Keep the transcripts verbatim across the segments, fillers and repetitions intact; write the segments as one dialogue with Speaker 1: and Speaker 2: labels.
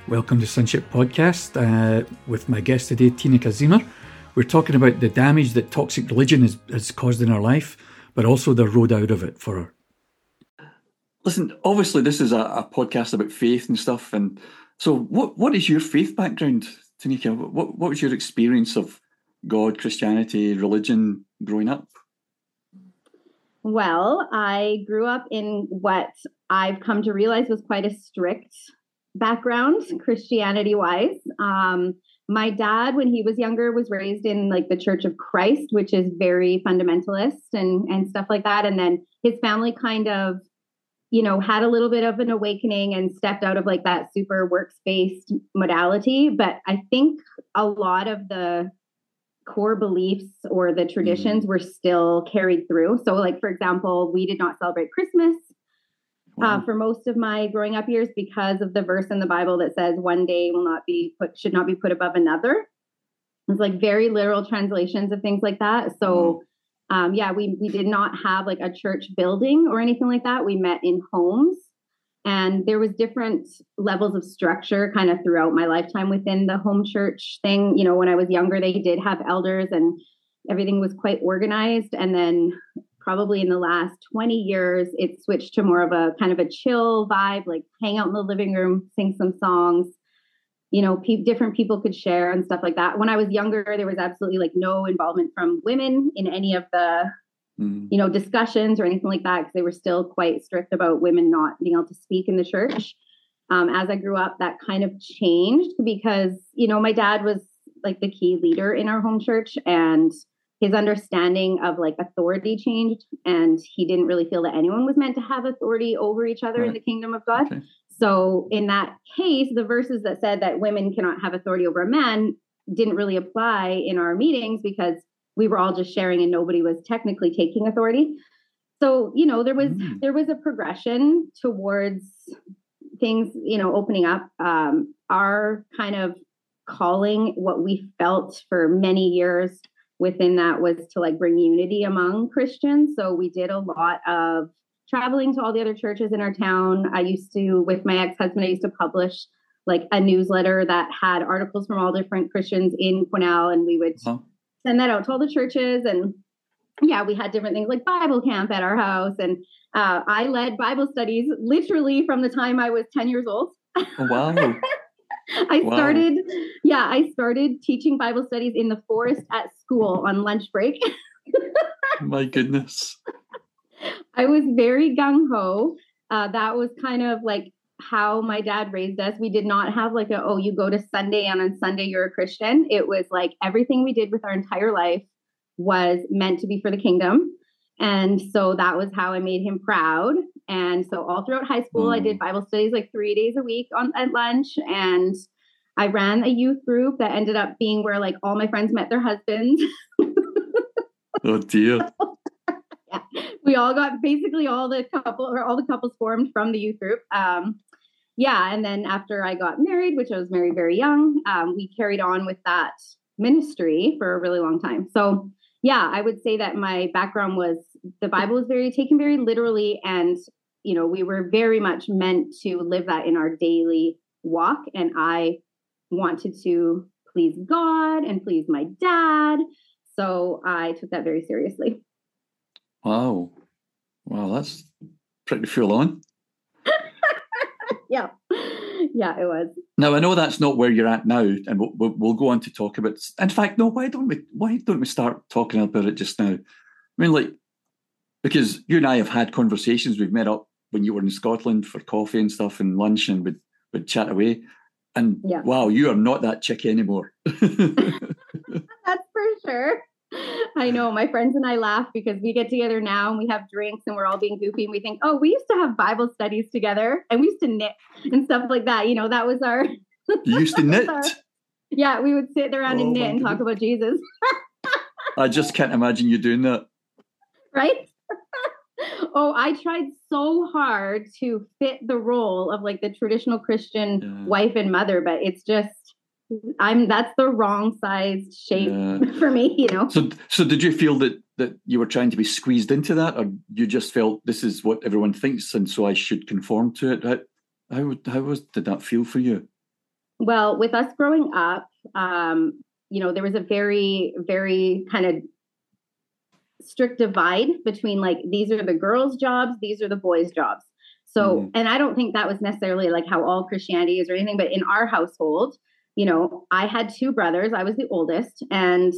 Speaker 1: Welcome to Sonship Podcast uh, with my guest today, Tina Kazima. We're talking about the damage that toxic religion has, has caused in our life, but also the road out of it for her.
Speaker 2: Listen, obviously this is a, a podcast about faith and stuff. And so what, what is your faith background, Tanika? What, what was your experience of God, Christianity, religion growing up?
Speaker 3: Well, I grew up in what I've come to realize was quite a strict background, Christianity-wise. Um, my dad, when he was younger, was raised in like the Church of Christ, which is very fundamentalist and, and stuff like that. And then his family kind of, you know, had a little bit of an awakening and stepped out of like that super works-based modality. But I think a lot of the core beliefs or the traditions mm. were still carried through. So like, for example, we did not celebrate Christmas uh, for most of my growing up years because of the verse in the Bible that says one day will not be put, should not be put above another. It's like very literal translations of things like that. So um, yeah, we, we did not have like a church building or anything like that. We met in homes. And there was different levels of structure kind of throughout my lifetime within the home church thing. You know, when I was younger, they did have elders and everything was quite organized. And then probably in the last twenty years, it switched to more of a kind of a chill vibe, like hang out in the living room, sing some songs. You know, pe- different people could share and stuff like that. When I was younger, there was absolutely like no involvement from women in any of the Mm. you know, discussions or anything like that, because they were still quite strict about women not being able to speak in the church. Um, as I grew up, that kind of changed because, you know, my dad was like the key leader in our home church and his understanding of like authority changed. And he didn't really feel that anyone was meant to have authority over each other right. in the kingdom of God. Okay. So in that case, the verses that said that women cannot have authority over a man didn't really apply in our meetings because we were all just sharing and nobody was technically taking authority. So, you know, there was, mm. there was a progression towards things, you know, opening up. Um, our kind of calling, what we felt for many years within that was to like bring unity among Christians. So we did a lot of traveling to all the other churches in our town. I used to, with my ex-husband, I used to publish like a newsletter that had articles from all different Christians in Quesnel, and we would huh. send that out to all the churches. And yeah, we had different things like Bible camp at our house. And uh, I led Bible studies literally from the time I was ten years old.
Speaker 2: Oh, wow.
Speaker 3: I
Speaker 2: wow.
Speaker 3: started, yeah, I started teaching Bible studies in the forest at school on lunch break.
Speaker 2: My goodness.
Speaker 3: I was very gung-ho. Uh, that was kind of like how my dad raised us. We did not have like a, oh, you go to Sunday and on Sunday you're a Christian. It was like everything we did with our entire life was meant to be for the kingdom. And so that was how I made him proud. And so all throughout high school, mm. I did Bible studies like three days a week on at lunch. And I ran a youth group that ended up being where like all my friends met their husbands.
Speaker 2: Oh dear.
Speaker 3: Yeah, we all got basically all the couple or all the couples formed from the youth group. Um, yeah. And then after I got married, which I was married very young, um, we carried on with that ministry for a really long time. So yeah, I would say that my background was the Bible was very taken very literally. And, you know, we were very much meant to live that in our daily walk. And I wanted to please God and please my dad. So I took that very seriously.
Speaker 2: Wow. Wow, that's pretty full on.
Speaker 3: Yeah. Yeah, it was.
Speaker 2: Now, I know that's not where you're at now, and we'll, we'll, we'll go on to talk about... In fact, no, why don't we why don't we start talking about it just now? I mean, like, because you and I have had conversations. We've met up when you were in Scotland for coffee and stuff and lunch, and we'd, we'd chat away. And yeah. Wow, you are not that chick anymore.
Speaker 3: That's for sure. I know my friends and I laugh because we get together now and we have drinks and we're all being goofy and we think, oh, we used to have Bible studies together and we used to knit and stuff like that. You know, that was our...
Speaker 2: You used to knit?
Speaker 3: Our, yeah, we would sit around oh, and knit and goodness. Talk about Jesus.
Speaker 2: I just can't imagine you doing that.
Speaker 3: Right? Oh, I tried so hard to fit the role of like the traditional Christian yeah. wife and mother, but it's just... I'm that's the wrong size shape yeah. for me, you know.
Speaker 2: So, so did you feel that that you were trying to be squeezed into that, or you just felt this is what everyone thinks, and so I should conform to it? How how, how was did that feel for you?
Speaker 3: Well, with us growing up, um, you know, there was a very, very kind of strict divide between like, these are the girls' jobs, these are the boys' jobs. So, mm. and I don't think that was necessarily like how all Christianity is or anything, but in our household, you know, I had two brothers. I was the oldest. And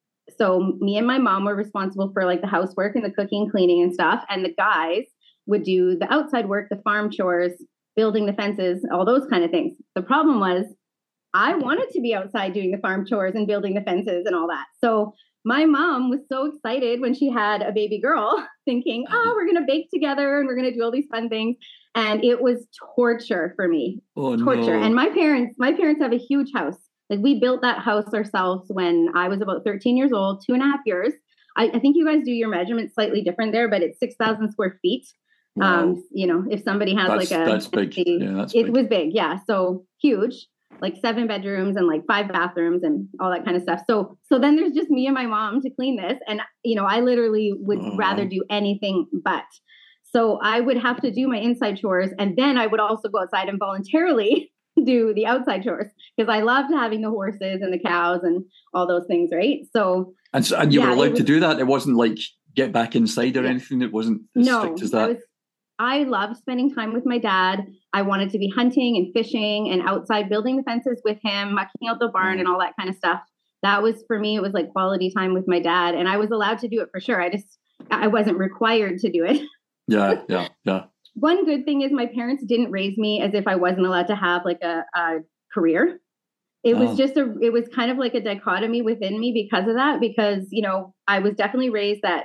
Speaker 3: so me and my mom were responsible for like the housework and the cooking, cleaning and stuff. And the guys would do the outside work, the farm chores, building the fences, all those kind of things. The problem was I wanted to be outside doing the farm chores and building the fences and all that. So my mom was so excited when she had a baby girl thinking, oh, we're going to bake together and we're going to do all these fun things. And it was torture for me,
Speaker 2: oh,
Speaker 3: torture.
Speaker 2: No.
Speaker 3: And my parents, my parents have a huge house. Like we built that house ourselves when I was about thirteen years old, two and a half years. I, I think you guys do your measurements slightly different there, but it's six thousand square feet.
Speaker 2: Wow.
Speaker 3: Um, you know, if somebody has
Speaker 2: that's,
Speaker 3: like a,
Speaker 2: that's big.
Speaker 3: A,
Speaker 2: yeah, that's
Speaker 3: it
Speaker 2: big.
Speaker 3: was big. Yeah. So huge, like seven bedrooms and like five bathrooms and all that kind of stuff. So, so then there's just me and my mom to clean this. And, you know, I literally would oh. rather do anything but. So I would have to do my inside chores. And then I would also go outside and voluntarily do the outside chores because I loved having the horses and the cows and all those things. Right. So,
Speaker 2: and, so, and you
Speaker 3: yeah,
Speaker 2: were allowed
Speaker 3: was,
Speaker 2: to do that. It wasn't like get back inside or yeah. anything. It wasn't as
Speaker 3: no,
Speaker 2: strict as that.
Speaker 3: I was, I loved spending time with my dad. I wanted to be hunting and fishing and outside building the fences with him, mucking out the barn mm. and all that kind of stuff. That was, for me, it was like quality time with my dad. And I was allowed to do it for sure. I just, I wasn't required to do it.
Speaker 2: Yeah, yeah, yeah.
Speaker 3: One good thing is my parents didn't raise me as if I wasn't allowed to have like a, a career. It was oh. just a, it was kind of like a dichotomy within me because of that, because, you know, I was definitely raised that,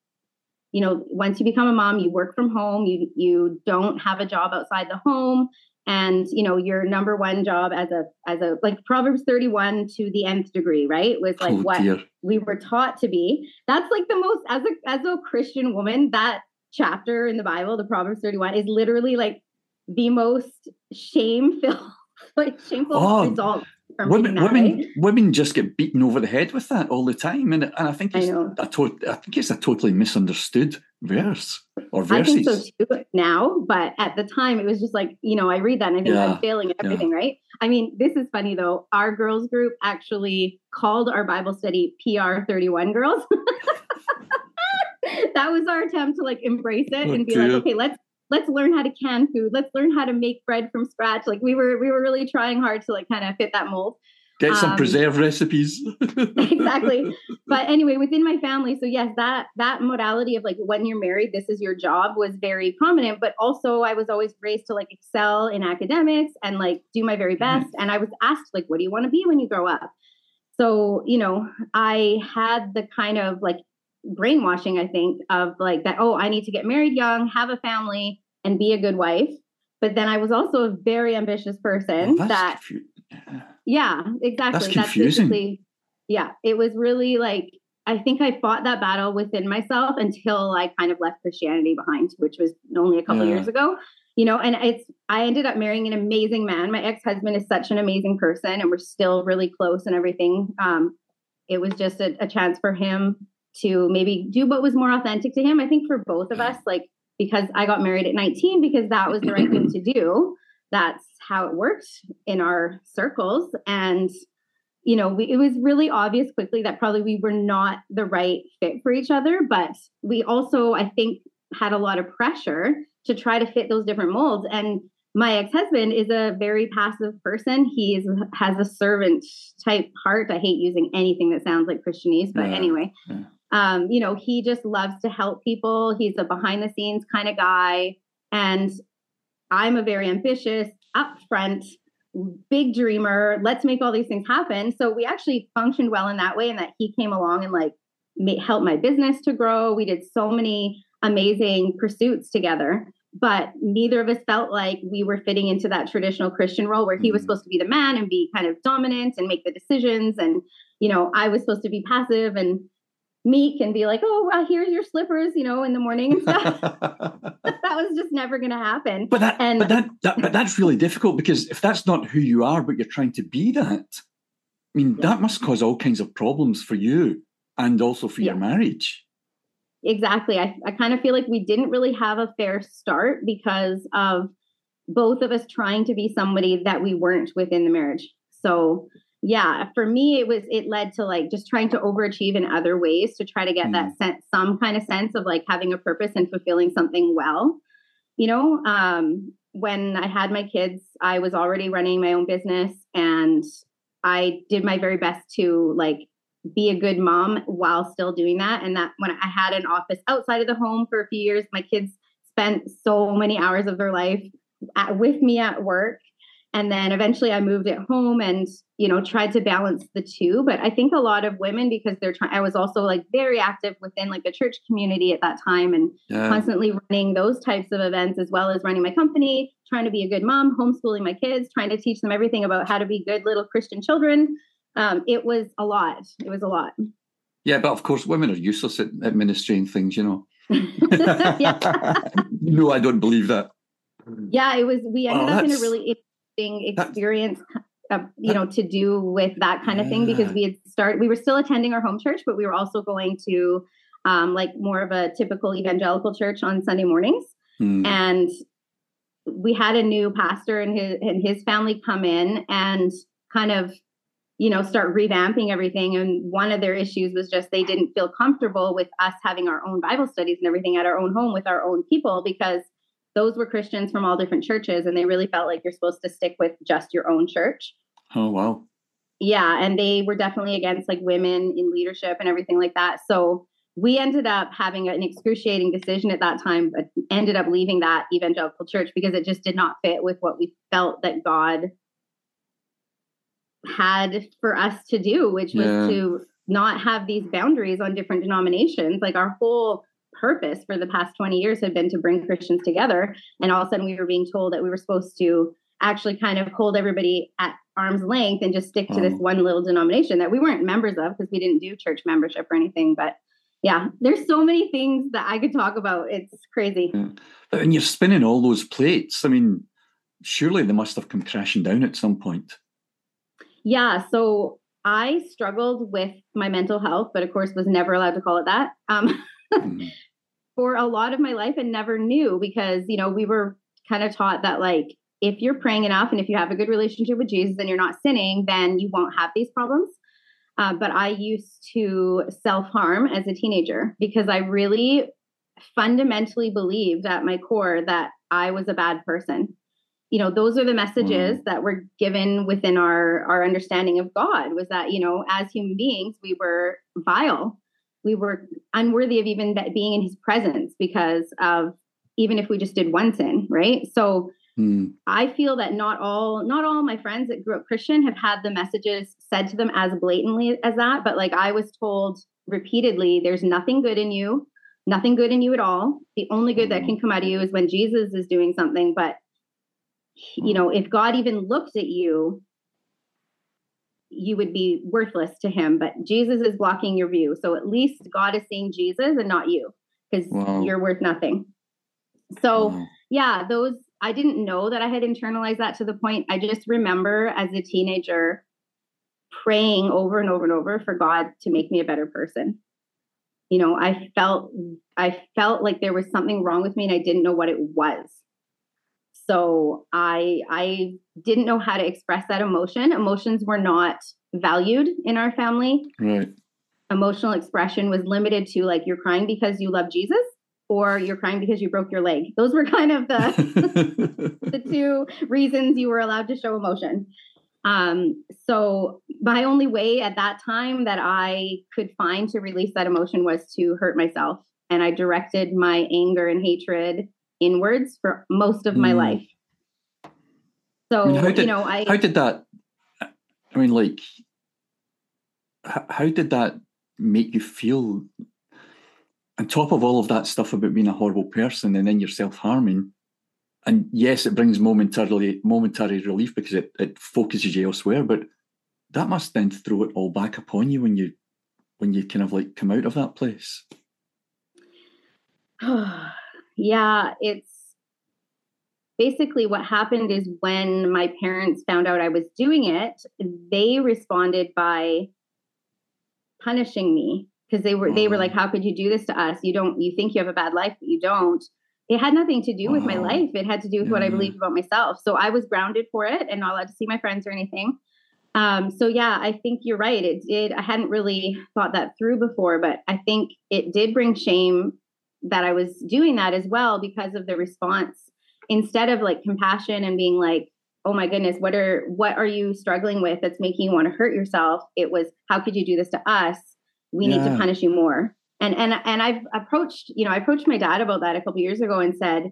Speaker 3: you know, once you become a mom, you work from home, you, you don't have a job outside the home. And, you know, your number one job as a, as a, like Proverbs thirty-one to the nth degree, right? Was like oh, what dear. we were taught to be. That's like the most, as a, as a Christian woman, that chapter in the Bible, the Proverbs thirty-one, is literally like the most shame-filled, like shameful
Speaker 2: oh,
Speaker 3: result. From
Speaker 2: women,
Speaker 3: that,
Speaker 2: women,
Speaker 3: right?
Speaker 2: women just get beaten over the head with that all the time, and and I think it's
Speaker 3: I
Speaker 2: a to- I think it's a totally misunderstood verse or verses.
Speaker 3: I think so too now, but at the time it was just like, you know, I read that and I think yeah, I'm failing at everything, yeah. right? I mean, this is funny though. Our girls group actually called our Bible study P R thirty-one Girls. That was our attempt to like embrace it oh, and be dear. like, okay, let's let's learn how to can food. Let's learn how to make bread from scratch. Like we were we were really trying hard to like kind of fit that mold.
Speaker 2: Get some
Speaker 3: um,
Speaker 2: preserve recipes.
Speaker 3: Exactly. But anyway, within my family, so yes, that that modality of like when you're married, this is your job was very prominent. But also I was always raised to like excel in academics and like do my very best. Mm-hmm. And I was asked like, what do you want to be when you grow up? So, you know, I had the kind of like brainwashing, I think, of like that, oh, I need to get married young, have a family, and be a good wife. But then I was also a very ambitious person
Speaker 2: well,
Speaker 3: that,
Speaker 2: confu- yeah.
Speaker 3: yeah, exactly.
Speaker 2: That's confusing.
Speaker 3: That's yeah, it was really like, I think I fought that battle within myself until I kind of left Christianity behind, which was only a couple
Speaker 2: yeah.
Speaker 3: years ago. You know, and it's, I ended up marrying an amazing man. My ex-husband is such an amazing person and we're still really close and everything. Um, it was just a, a chance for him to maybe do what was more authentic to him. I think for both of us, like, because I got married at nineteen, because that was the right thing to do. That's how it worked in our circles. And, you know, we, it was really obvious quickly that probably we were not the right fit for each other. But we also, I think, had a lot of pressure to try to fit those different molds. And my ex-husband is a very passive person. He is, has a servant type heart. I hate using anything that sounds like Christianese, but yeah. anyway. Yeah. Um, you know, he just loves to help people. He's a behind the scenes kind of guy. And I'm a very ambitious, upfront, big dreamer. Let's make all these things happen. So we actually functioned well in that way. And that he came along and like made, helped my business to grow. We did so many amazing pursuits together, but neither of us felt like we were fitting into that traditional Christian role where he was supposed to be the man and be kind of dominant and make the decisions. And, you know, I was supposed to be passive and meek and be like, oh, well, here's your slippers, you know, in the morning and stuff. That was just never going to happen.
Speaker 2: But that,
Speaker 3: and,
Speaker 2: but that, that, but that's really difficult because if that's not who you are, but you're trying to be that, I mean, yeah. that must cause all kinds of problems for you and also for yeah. your marriage.
Speaker 3: Exactly. I, I kind of feel like we didn't really have a fair start because of both of us trying to be somebody that we weren't within the marriage. So yeah, for me, it was, it led to like just trying to overachieve in other ways to try to get mm. that sense, some kind of sense of like having a purpose and fulfilling something well. You know, um, when I had my kids, I was already running my own business, and I did my very best to like be a good mom while still doing that. And that when I had an office outside of the home for a few years, my kids spent so many hours of their life at, with me at work. And then eventually I moved at home and, you know, tried to balance the two. But I think a lot of women, because they're trying, I was also like very active within like the church community at that time, and yeah. constantly running those types of events, as well as running my company, trying to be a good mom, homeschooling my kids, trying to teach them everything about how to be good little Christian children. Um, it was a lot. It was a lot.
Speaker 2: Yeah, but of course, women are useless at administering things, you know. No, I don't believe that.
Speaker 3: Yeah, it was, we ended oh, up in a really experience, uh, you know, to do with that kind of yeah. thing, because we had started, we were still attending our home church, but we were also going to um, like more of a typical evangelical church on Sunday mornings. Hmm. And we had a new pastor and his, and his family come in and kind of, you know, start revamping everything. And one of their issues was just, they didn't feel comfortable with us having our own Bible studies and everything at our own home with our own people, because those were Christians from all different churches, and they really felt like you're supposed to stick with just your own church.
Speaker 2: Oh, wow.
Speaker 3: Yeah. And they were definitely against like women in leadership and everything like that. So we ended up having an excruciating decision at that time, but ended up leaving that evangelical church because it just did not fit with what we felt that God had for us to do, which was yeah. to not have these boundaries on different denominations. Like our whole purpose for the past twenty years had been to bring Christians together. And all of a sudden we were being told that we were supposed to actually kind of hold everybody at arm's length and just stick to oh. this one little denomination that we weren't members of, because we didn't do church membership or anything. But yeah, there's so many things that I could talk about. It's crazy.
Speaker 2: Yeah. But when you're spinning all those plates, I mean, surely they must have come crashing down at some point.
Speaker 3: Yeah. So I struggled with my mental health, but of course was never allowed to call it that. Um, mm. For a lot of my life, and never knew, because, you know, we were kind of taught that like, if you're praying enough and if you have a good relationship with Jesus and you're not sinning, then you won't have these problems. Uh, but I used to self-harm as a teenager because I really fundamentally believed at my core that I was a bad person. You know, those are the messages mm. that were given within our, our understanding of God, was that, you know, as human beings, we were vile. We were unworthy of even being in his presence because of, even if we just did one sin, right? So mm. I feel that not all, not all my friends that grew up Christian have had the messages said to them as blatantly as that. But like I was told repeatedly, there's nothing good in you, nothing good in you at all. The only good that can come out of you is when Jesus is doing something. But, you know, if God even looked at you, you would be worthless to him, but Jesus is blocking your view. So at least God is seeing Jesus and not you, because wow. you're worth nothing. So wow. yeah, those, I didn't know that I had internalized that to the point. I just remember as a teenager praying over and over and over for God to make me a better person. You know, I felt, I felt like there was something wrong with me and I didn't know what it was. So I I didn't know how to express that emotion. Emotions were not valued in our family.
Speaker 2: Right.
Speaker 3: Emotional expression was limited to like, you're crying because you love Jesus, or you're crying because you broke your leg. Those were kind of the the two reasons you were allowed to show emotion. Um, so my only way at that time that I could find to release that emotion was to hurt myself. And I directed my anger and hatred inwards for most of my mm. life. So, I mean, how did, you know, I...
Speaker 2: How did that, I mean, like, how, how did that make you feel? On top of all of that stuff about being a horrible person and then you're self-harming, and yes, it brings momentarily momentary relief because it, it focuses you elsewhere, but that must then throw it all back upon you when you when you kind of like come out of that place.
Speaker 3: Yeah, it's basically what happened is when my parents found out I was doing it, they responded by punishing me, because they were, oh. they were like, how could you do this to us? You don't, you think you have a bad life, but you don't. it had nothing to do with my
Speaker 2: Wow.
Speaker 3: life. It had to do with what I
Speaker 2: Yeah.
Speaker 3: believed about myself. So I was grounded for it and not allowed to see my friends or anything. Um, so yeah, I think you're right. It did. I hadn't really thought that through before, but I think it did bring shame that I was doing that as well because of the response. Instead of like compassion and being like, oh my goodness, what are what are you struggling with that's making you want to hurt yourself? It was, how could you do this to us? We need to
Speaker 2: Yeah.
Speaker 3: punish you more. And and and I've approached, you know, I approached my dad about that a couple of years ago and said,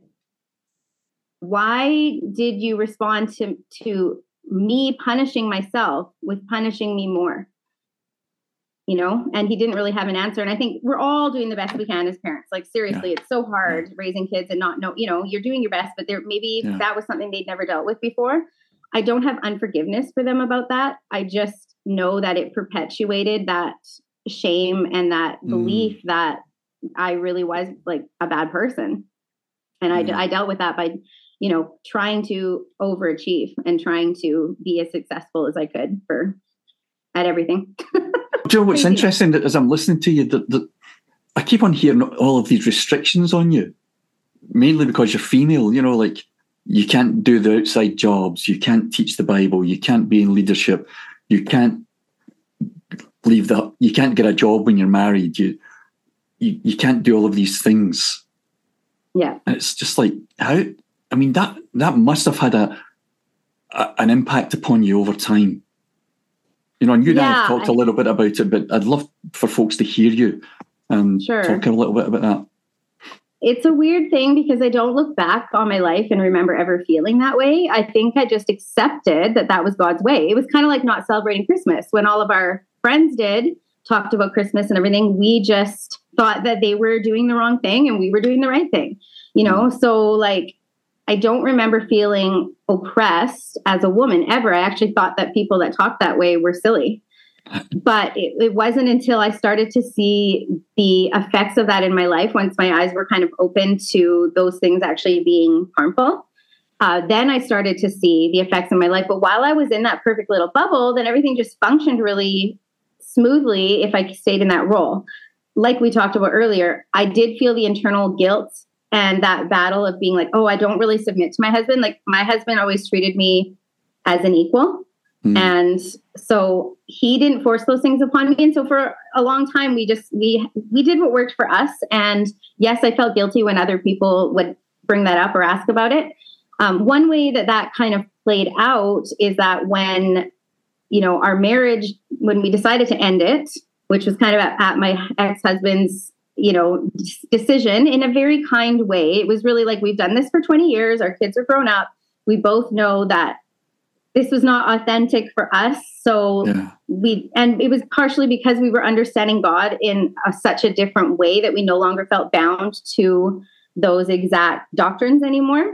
Speaker 3: why did you respond to to me punishing myself with punishing me more? You know, and he didn't really have an answer. And I think we're all doing the best we can as parents. Like seriously,
Speaker 2: Yeah.
Speaker 3: it's so hard raising kids and not know, you know, you're doing your best, but there maybe
Speaker 2: Yeah.
Speaker 3: that was something they'd never dealt with before. I don't have unforgiveness for them about that. I just know that it perpetuated that shame and that
Speaker 2: Mm.
Speaker 3: belief that I really was like a bad person. And I,
Speaker 2: Mm.
Speaker 3: I dealt with that by, you know, trying to overachieve and trying to be as successful as I could for at everything.
Speaker 2: Do you know what's
Speaker 3: Crazy.
Speaker 2: interesting? That as I'm listening to you, that, that I keep on hearing all of these restrictions on you, mainly because you're female. You know, like you can't do the outside jobs, you can't teach the Bible, you can't be in leadership, you can't leave the, you can't get a job when you're married, you you, you can't do all of these things.
Speaker 3: Yeah.
Speaker 2: And it's just like, how? I mean, that that must have had a, a an impact upon you over time. You know, and you and I have
Speaker 3: Yeah,
Speaker 2: talked
Speaker 3: I-
Speaker 2: a little bit about it, but I'd love for folks to hear you and
Speaker 3: Sure.
Speaker 2: talk a little bit about that.
Speaker 3: It's a weird thing because I don't look back on my life and remember ever feeling that way. I think I just accepted that that was God's way. It was kind of like not celebrating Christmas when all of our friends did, talked about Christmas and everything. We just thought that they were doing the wrong thing and we were doing the right thing, you know? So like, I don't remember feeling oppressed as a woman ever. I actually thought that people that talked that way were silly. But it, it wasn't until I started to see the effects of that in my life, once my eyes were kind of open to those things actually being harmful, uh, then I started to see the effects in my life. But while I was in that perfect little bubble, then everything just functioned really smoothly if I stayed in that role. Like we talked about earlier, I did feel the internal guilt and that battle of being like, oh, I don't really submit to my husband. Like my husband always treated me as an equal.
Speaker 2: Mm.
Speaker 3: And so he didn't force those things upon me. And so for a long time, we just, we, we did what worked for us. And yes, I felt guilty when other people would bring that up or ask about it. Um, one way that that kind of played out is that when, you know, our marriage, when we decided to end it, which was kind of at, at my ex-husband's, you know, decision in a very kind way. It was really like, we've done this for twenty years. Our kids are grown up. We both know that this was not authentic for us. So
Speaker 2: Yeah.
Speaker 3: we, and it was partially because we were understanding God in a, such a different way that we no longer felt bound to those exact doctrines anymore.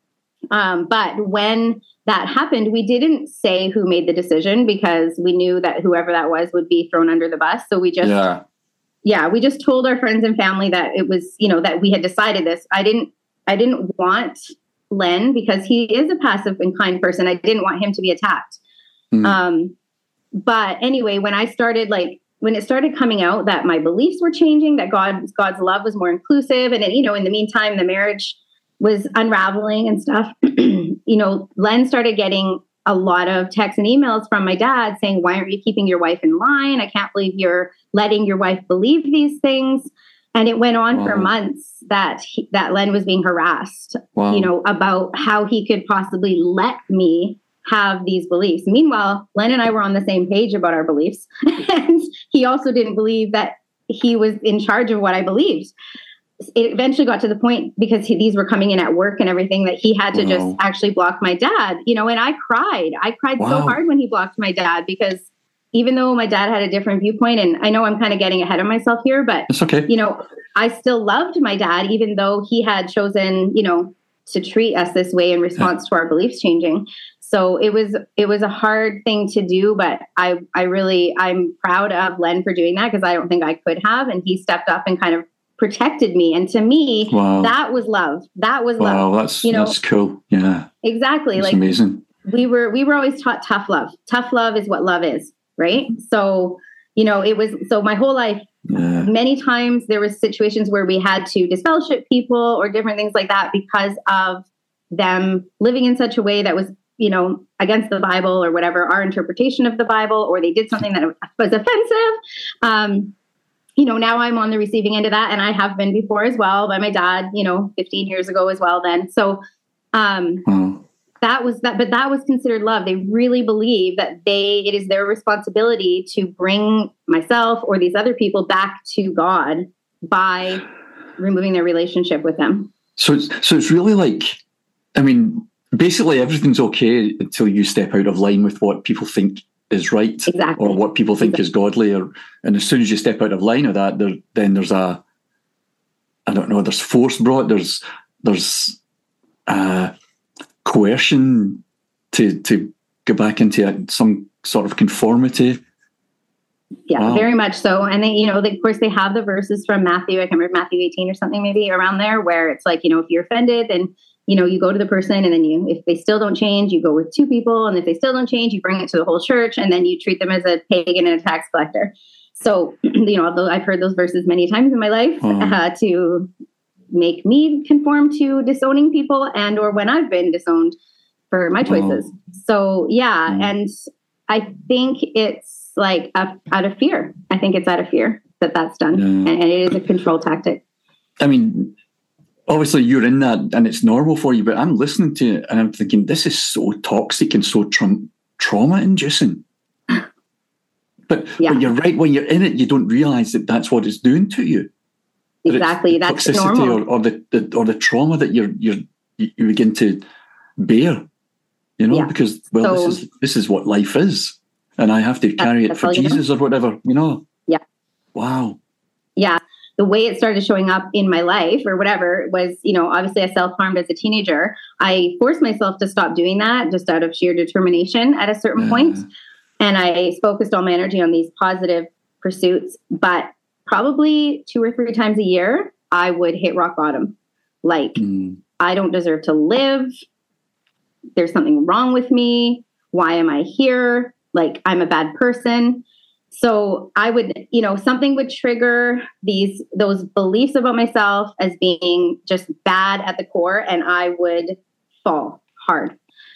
Speaker 3: Um, but when that happened, we didn't say who made the decision because we knew that whoever that was would be thrown under the bus. So we just,
Speaker 2: Yeah.
Speaker 3: yeah, we just told our friends and family that it was, you know, that we had decided this. I didn't, I didn't want Len because he is a passive and kind person. I didn't want him to be attacked.
Speaker 2: Mm.
Speaker 3: Um, but anyway, when I started, like, when it started coming out that my beliefs were changing, that God, God's love was more inclusive. And then, you know, in the meantime, the marriage was unraveling and stuff, you know, Len started getting a lot of texts and emails from my dad saying, why aren't you keeping your wife in line? I can't believe you're letting your wife believe these things. And it went on
Speaker 2: Wow.
Speaker 3: for months that he, that Len was being harassed,
Speaker 2: Wow.
Speaker 3: you know, about how he could possibly let me have these beliefs. Meanwhile, Len and I were on the same page about our beliefs. And he also didn't believe that he was in charge of what I believed. It eventually got to the point, because he, these were coming in at work and everything, that he had to
Speaker 2: Wow.
Speaker 3: just actually block my dad, you know, and I cried. I cried so
Speaker 2: Wow.
Speaker 3: hard when he blocked my dad, because even though my dad had a different viewpoint, and I know I'm kind of getting ahead of myself here, but
Speaker 2: It's okay.
Speaker 3: you know, I still loved my dad, even though he had chosen, you know, to treat us this way in response to our beliefs changing. So it was, it was a hard thing to do, but I, I really, I'm proud of Len for doing that, because I don't think I could have. And he stepped up and kind of protected me. And to me,
Speaker 2: Wow.
Speaker 3: that was love. That was
Speaker 2: Wow,
Speaker 3: love.
Speaker 2: that's
Speaker 3: you know,
Speaker 2: that's cool. Yeah.
Speaker 3: Exactly.
Speaker 2: That's
Speaker 3: like
Speaker 2: amazing.
Speaker 3: we were, we were always taught tough love. Tough love is what love is. Right. So, you know, it was, so my whole life,
Speaker 2: Yeah.
Speaker 3: Many times there was situations where we had to disfellowship people or different things like that because of them living in such a way that was, you know, against the Bible or whatever, our interpretation of the Bible, or they did something that was offensive. Um, you know, now I'm on the receiving end of that, and I have been before as well by my dad, you know, fifteen years ago as well then. So um, mm. that was that, but that was considered love. They really believe that they, it is their responsibility to bring myself or these other people back to God by removing their relationship with him.
Speaker 2: So it's, so it's really like, I mean, basically everything's okay until you step out of line with what people think is right,
Speaker 3: exactly.
Speaker 2: or what people think exactly. is godly, or and as soon as you step out of line of that, there then there's a, I don't know, there's force brought, there's there's uh, coercion to to go back into a, some sort of conformity.
Speaker 3: Yeah,
Speaker 2: wow.
Speaker 3: Very much so. And they, you know, they, of course, they have the verses from Matthew. I can't remember, Matthew eighteen or something, maybe around there, where it's like, you know, if you're offended, then you know, you go to the person, and then you, if they still don't change, you go with two people. And if they still don't change, you bring it to the whole church, and then you treat them as a pagan and a tax collector. So, you know, although I've heard those verses many times in my life mm. uh, to make me conform to disowning people, and, or when I've been disowned for my choices. Oh. So yeah. Mm. And I think it's like a, out of fear. I think it's out of fear that that's done. Yeah. And, and it is a control tactic.
Speaker 2: I mean, obviously you're in that and it's normal for you, but I'm listening to it and I'm thinking, this is so toxic and so tra- trauma-inducing. But, yeah. but you're right, when you're in it, you don't realise that that's what it's doing to you.
Speaker 3: Exactly, that's normal.
Speaker 2: Or, or, the, the, or the trauma that you're, you're, you begin to bear, you know, yeah. because, well, so, this is this is what life is. And I have to carry it for Jesus or whatever, you know?
Speaker 3: Yeah.
Speaker 2: Wow.
Speaker 3: Yeah. The way it started showing up in my life or whatever was, you know, obviously I self-harmed as a teenager. I forced myself to stop doing that just out of sheer determination at a certain yeah. point. And I focused all my energy on these positive pursuits. But probably two or three times a year, I would hit rock bottom. Like, mm. I don't deserve to live. There's something wrong with me. Why am I here? Like, I'm a bad person. So I would, you know, something would trigger these, those beliefs about myself as being just bad at the core, and I would fall hard.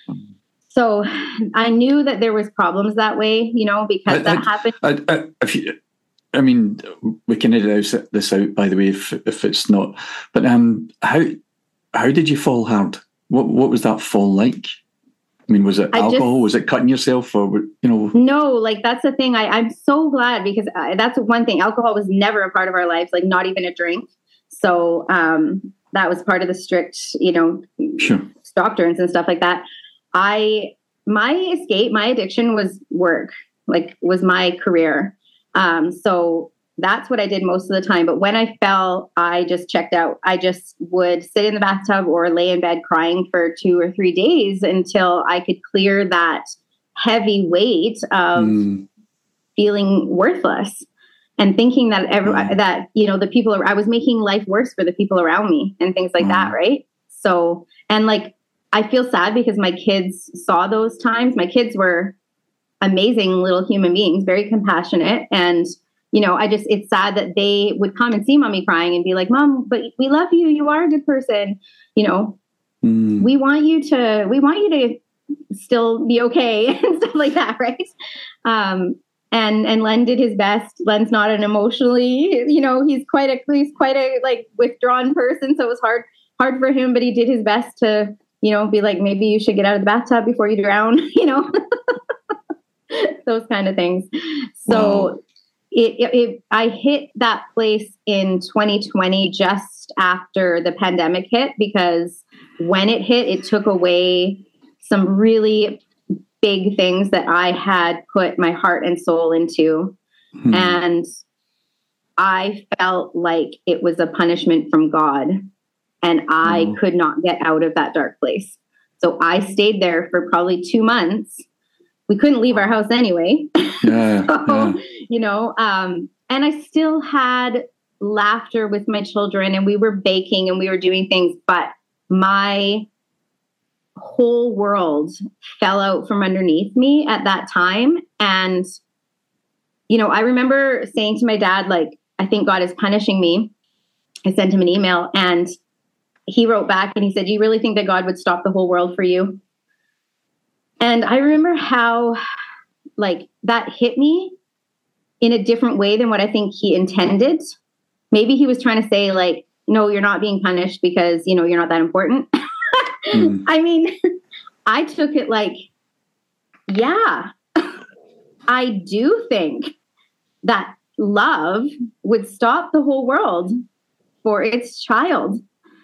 Speaker 3: So I knew that there was problems that way, you know, because I, that I, happened.
Speaker 2: I, I, if you, I mean, we can edit this out, by the way, if if it's not. But um, how how did you fall hard? What what was that fall like? I mean, was it I alcohol? Just, was it cutting yourself, or you know?
Speaker 3: No, like that's the thing. I, I'm so glad, because I, that's one thing. Alcohol was never a part of our lives, like not even a drink. So um, that was part of the strict, you know,
Speaker 2: sure.
Speaker 3: doctrines and stuff like that. I my escape, my addiction was work, like was my career. Um, so that's what I did most of the time. But when I fell, I just checked out. I just would sit in the bathtub or lay in bed crying for two or three days until I could clear that heavy weight of mm. feeling worthless and thinking that every, mm. that, you know, the people, I was making life worse for the people around me and things like mm. that. Right. So, and like, I feel sad because my kids saw those times. My kids were amazing little human beings, very compassionate. And you know, I just, it's sad that they would come and see mommy crying and be like, Mom, but we love you. You are a good person. You know, mm. we want you to, we want you to still be okay and stuff like that. Right. Um, and, and Len did his best. Len's not an emotionally, you know, he's quite a, he's quite a like withdrawn person. So it was hard, hard for him, but he did his best to, you know, be like, maybe you should get out of the bathtub before you drown, you know, those kind of things. So, wow. It, it, it, I hit that place in twenty twenty just after the pandemic hit, because when it hit, it took away some really big things that I had put my heart and soul into. Hmm. And I felt like it was a punishment from God, and I oh. could not get out of that dark place. So I stayed there for probably two months. We couldn't leave our house anyway. Yeah, so, yeah. you know, um, and I still had laughter with my children, and we were baking and we were doing things, but my whole world fell out from underneath me at that time. And, you know, I remember saying to my dad, like, I think God is punishing me. I sent him an email and he wrote back and he said, do you really think that God would stop the whole world for you? And I remember how like that hit me in a different way than what I think he intended. Maybe he was trying to say like, no, you're not being punished because, you know, you're not that important. Mm. I mean, I took it like, yeah, I do think that love would stop the whole world for its child.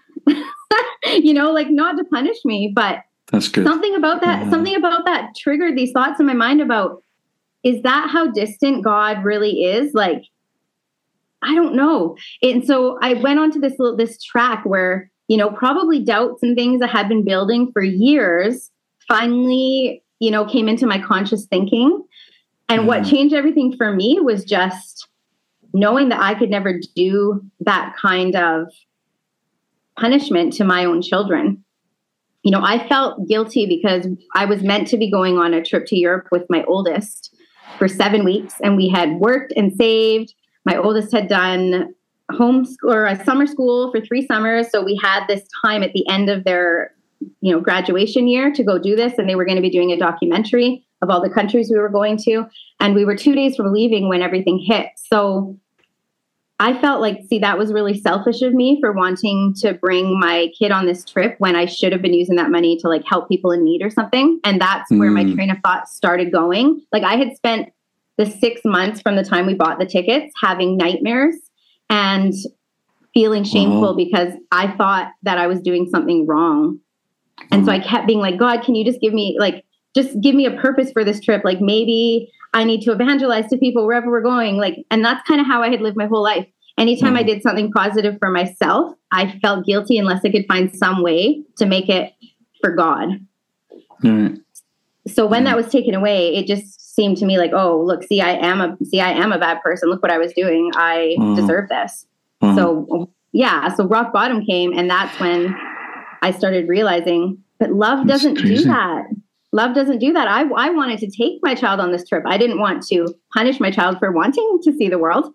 Speaker 3: You know, like not to punish me, but
Speaker 2: that's good.
Speaker 3: Something about that, yeah. something about that triggered these thoughts in my mind about, is that how distant God really is? Like, I don't know. And so I went on to this little, this track where, you know, probably doubts and things that had been building for years finally, you know, came into my conscious thinking. And mm. what changed everything for me was just knowing that I could never do that kind of punishment to my own children. You know, I felt guilty because I was meant to be going on a trip to Europe with my oldest for seven weeks. And we had worked and saved. My oldest had done homeschool or a summer school for three summers. So we had this time at the end of their, you know, graduation year to go do this. And they were going to be doing a documentary of all the countries we were going to. And we were two days from leaving when everything hit. So I felt like, see, that was really selfish of me for wanting to bring my kid on this trip when I should have been using that money to like help people in need or something. And that's mm. where my train of thought started going. Like I had spent the six months from the time we bought the tickets having nightmares and feeling shameful uh-huh. because I thought that I was doing something wrong. And uh-huh. so I kept being like, God, can you just give me like, just give me a purpose for this trip? Like maybe I need to evangelize to people wherever we're going. Like, and that's kind of how I had lived my whole life. Anytime mm-hmm. I did something positive for myself, I felt guilty unless I could find some way to make it for God. Mm-hmm. So when mm-hmm. that was taken away, it just seemed to me like, oh, look, see, I am a, see, I am a bad person. Look what I was doing. I mm-hmm. deserve this. Mm-hmm. So yeah, so rock bottom came. And that's when I started realizing that love that's doesn't crazy. do that. Love doesn't do that. I, I wanted to take my child on this trip. I didn't want to punish my child for wanting to see the world.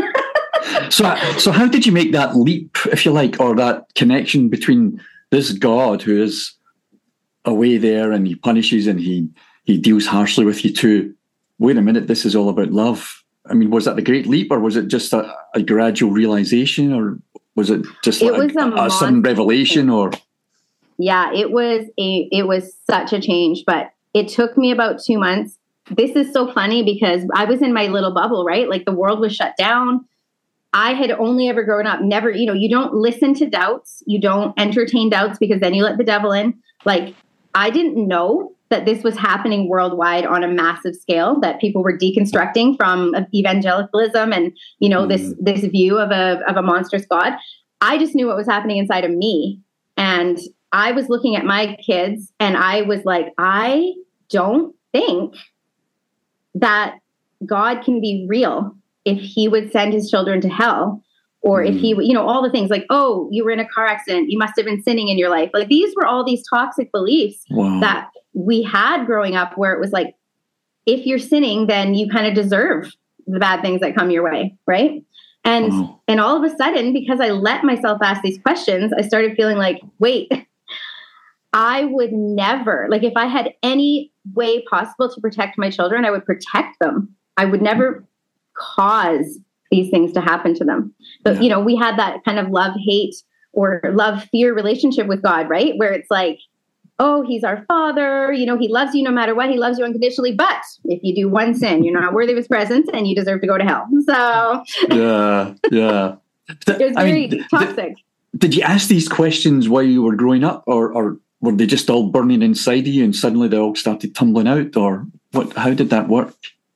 Speaker 2: So, so how did you make that leap, if you like, or that connection between this God who is away there and he punishes and he, he deals harshly with you to, wait a minute, this is all about love? I mean, was that the great leap or was it just a, a gradual realization or was it just
Speaker 3: it
Speaker 2: like
Speaker 3: was
Speaker 2: a, a, a sudden revelation or?
Speaker 3: Yeah, it was a, it was such a change, but it took me about two months. This is so funny because I was in my little bubble, right? Like the world was shut down. I had only ever grown up, never, you know, you don't listen to doubts. You don't entertain doubts because then you let the devil in. Like, I didn't know that this was happening worldwide on a massive scale, that people were deconstructing from evangelicalism and, you know, mm-hmm. this, this view of a, of a monstrous God. I just knew what was happening inside of me. And I was looking at my kids and I was like, I don't think that God can be real if he would send his children to hell, or mm. if he, you know, all the things like, oh, you were in a car accident, you must have been sinning in your life. Like these were all these toxic beliefs wow. that we had growing up where it was like, if you're sinning, then you kind of deserve the bad things that come your way. Right. And, wow. and all of a sudden, because I let myself ask these questions, I started feeling like, wait, I would never, like if I had any way possible to protect my children, I would protect them. I would never cause these things to happen to them. But, yeah. you know, we had that kind of love, hate or love, fear relationship with God, right? Where it's like, oh, he's our father, you know, he loves you no matter what. He loves you unconditionally. But if you do one sin, you're not worthy of his presence and you deserve to go to hell. So
Speaker 2: yeah, yeah.
Speaker 3: It was very
Speaker 2: I mean,
Speaker 3: toxic.
Speaker 2: Did, did you ask these questions while you were growing up or, or were they just all burning inside of you and suddenly they all started tumbling out or what? How did that work?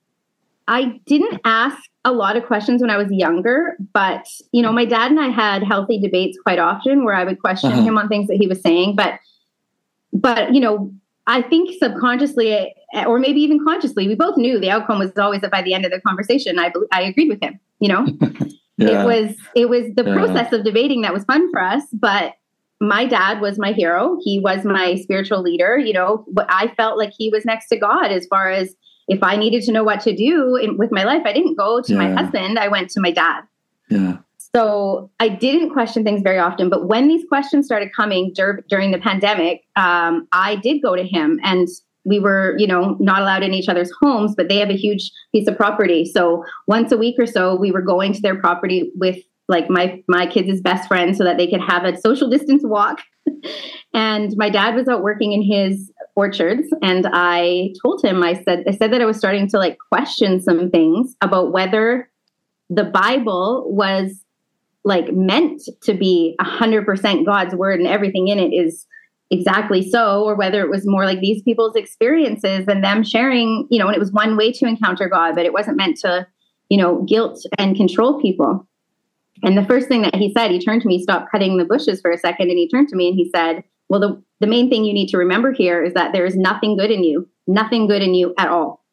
Speaker 3: I didn't ask a lot of questions when I was younger, but, you know, my dad and I had healthy debates quite often where I would question uh-huh. him on things that he was saying. But, but, you know, I think subconsciously or maybe even consciously, we both knew the outcome was always that by the end of the conversation, I, I agreed with him, you know, yeah. it was, it was the yeah. process of debating that was fun for us, but my dad was my hero. He was my spiritual leader. You know, I felt like he was next to God as far as, if I needed to know what to do in, with my life, I didn't go to yeah. my husband. I went to my dad.
Speaker 2: Yeah.
Speaker 3: So I didn't question things very often, but when these questions started coming dur- during the pandemic, um, I did go to him, and we were, you know, not allowed in each other's homes, but they have a huge piece of property. So once a week or so, we were going to their property with like my, my kids' best friend so that they could have a social distance walk. And my dad was out working in his orchards. And I told him, I said, I said that I was starting to like question some things about whether the Bible was like meant to be a hundred percent God's word and everything in it is exactly so, or whether it was more like these people's experiences and them sharing, you know, and it was one way to encounter God, but it wasn't meant to, you know, guilt and control people. And the first thing that he said, he turned to me, stopped cutting the bushes for a second, and he turned to me and he said, well, the, the main thing you need to remember here is that there is nothing good in you, nothing good in you at all.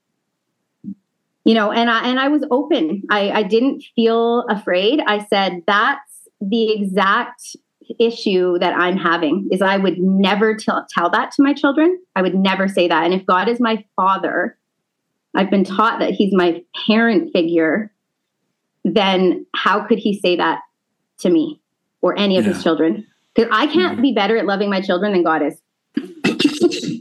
Speaker 3: You know, and I, and I was open. I, I didn't feel afraid. I said, that's the exact issue that I'm having, is I would never tell, tell that to my children. I would never say that. And if God is my father, I've been taught that he's my parent figure, then how could he say that to me or any of yeah. his children? Because I can't mm-hmm. be better at loving my children than God is.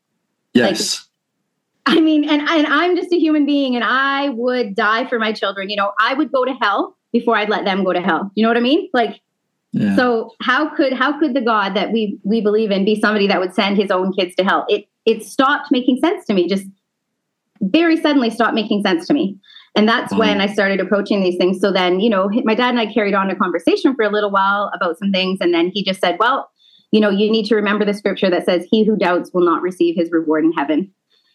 Speaker 2: Yes.
Speaker 3: Like, I mean, and, and I'm just a human being, and I would die for my children. You know, I would go to hell before I'd let them go to hell. You know what I mean? Like, yeah. So how could how could the God that we we believe in be somebody that would send his own kids to hell? It it stopped making sense to me. Just very suddenly stopped making sense to me. And that's wow. when I started approaching these things. So then, you know, my dad and I carried on a conversation for a little while about some things. And then he just said, well, you know, you need to remember the scripture that says, he who doubts will not receive his reward in heaven.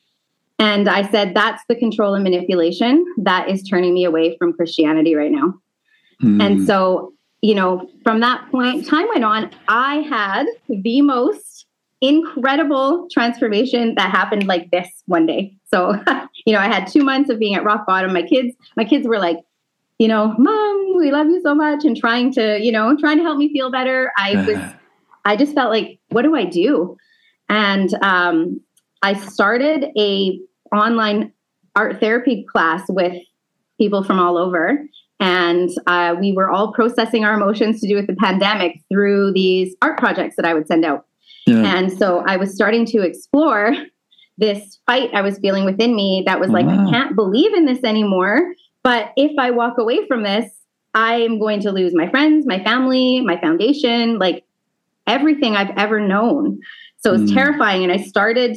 Speaker 3: And I said, that's the control and manipulation that is turning me away from Christianity right now. Mm. And so, you know, from that point, time went on, I had the most incredible transformation that happened like this one day. So, you know, I had two months of being at rock bottom. My kids, my kids were like, you know, Mom, we love you so much, and trying to, you know, trying to help me feel better. I was, I just felt like, what do I do? And um, I started a online art therapy class with people from all over. And uh, we were all processing our emotions to do with the pandemic through these art projects that I would send out. Yeah. And so I was starting to explore this fight I was feeling within me that was like, wow. I can't believe in this anymore. But if I walk away from this, I am going to lose my friends, my family, my foundation, like everything I've ever known. So it was mm. terrifying. And I started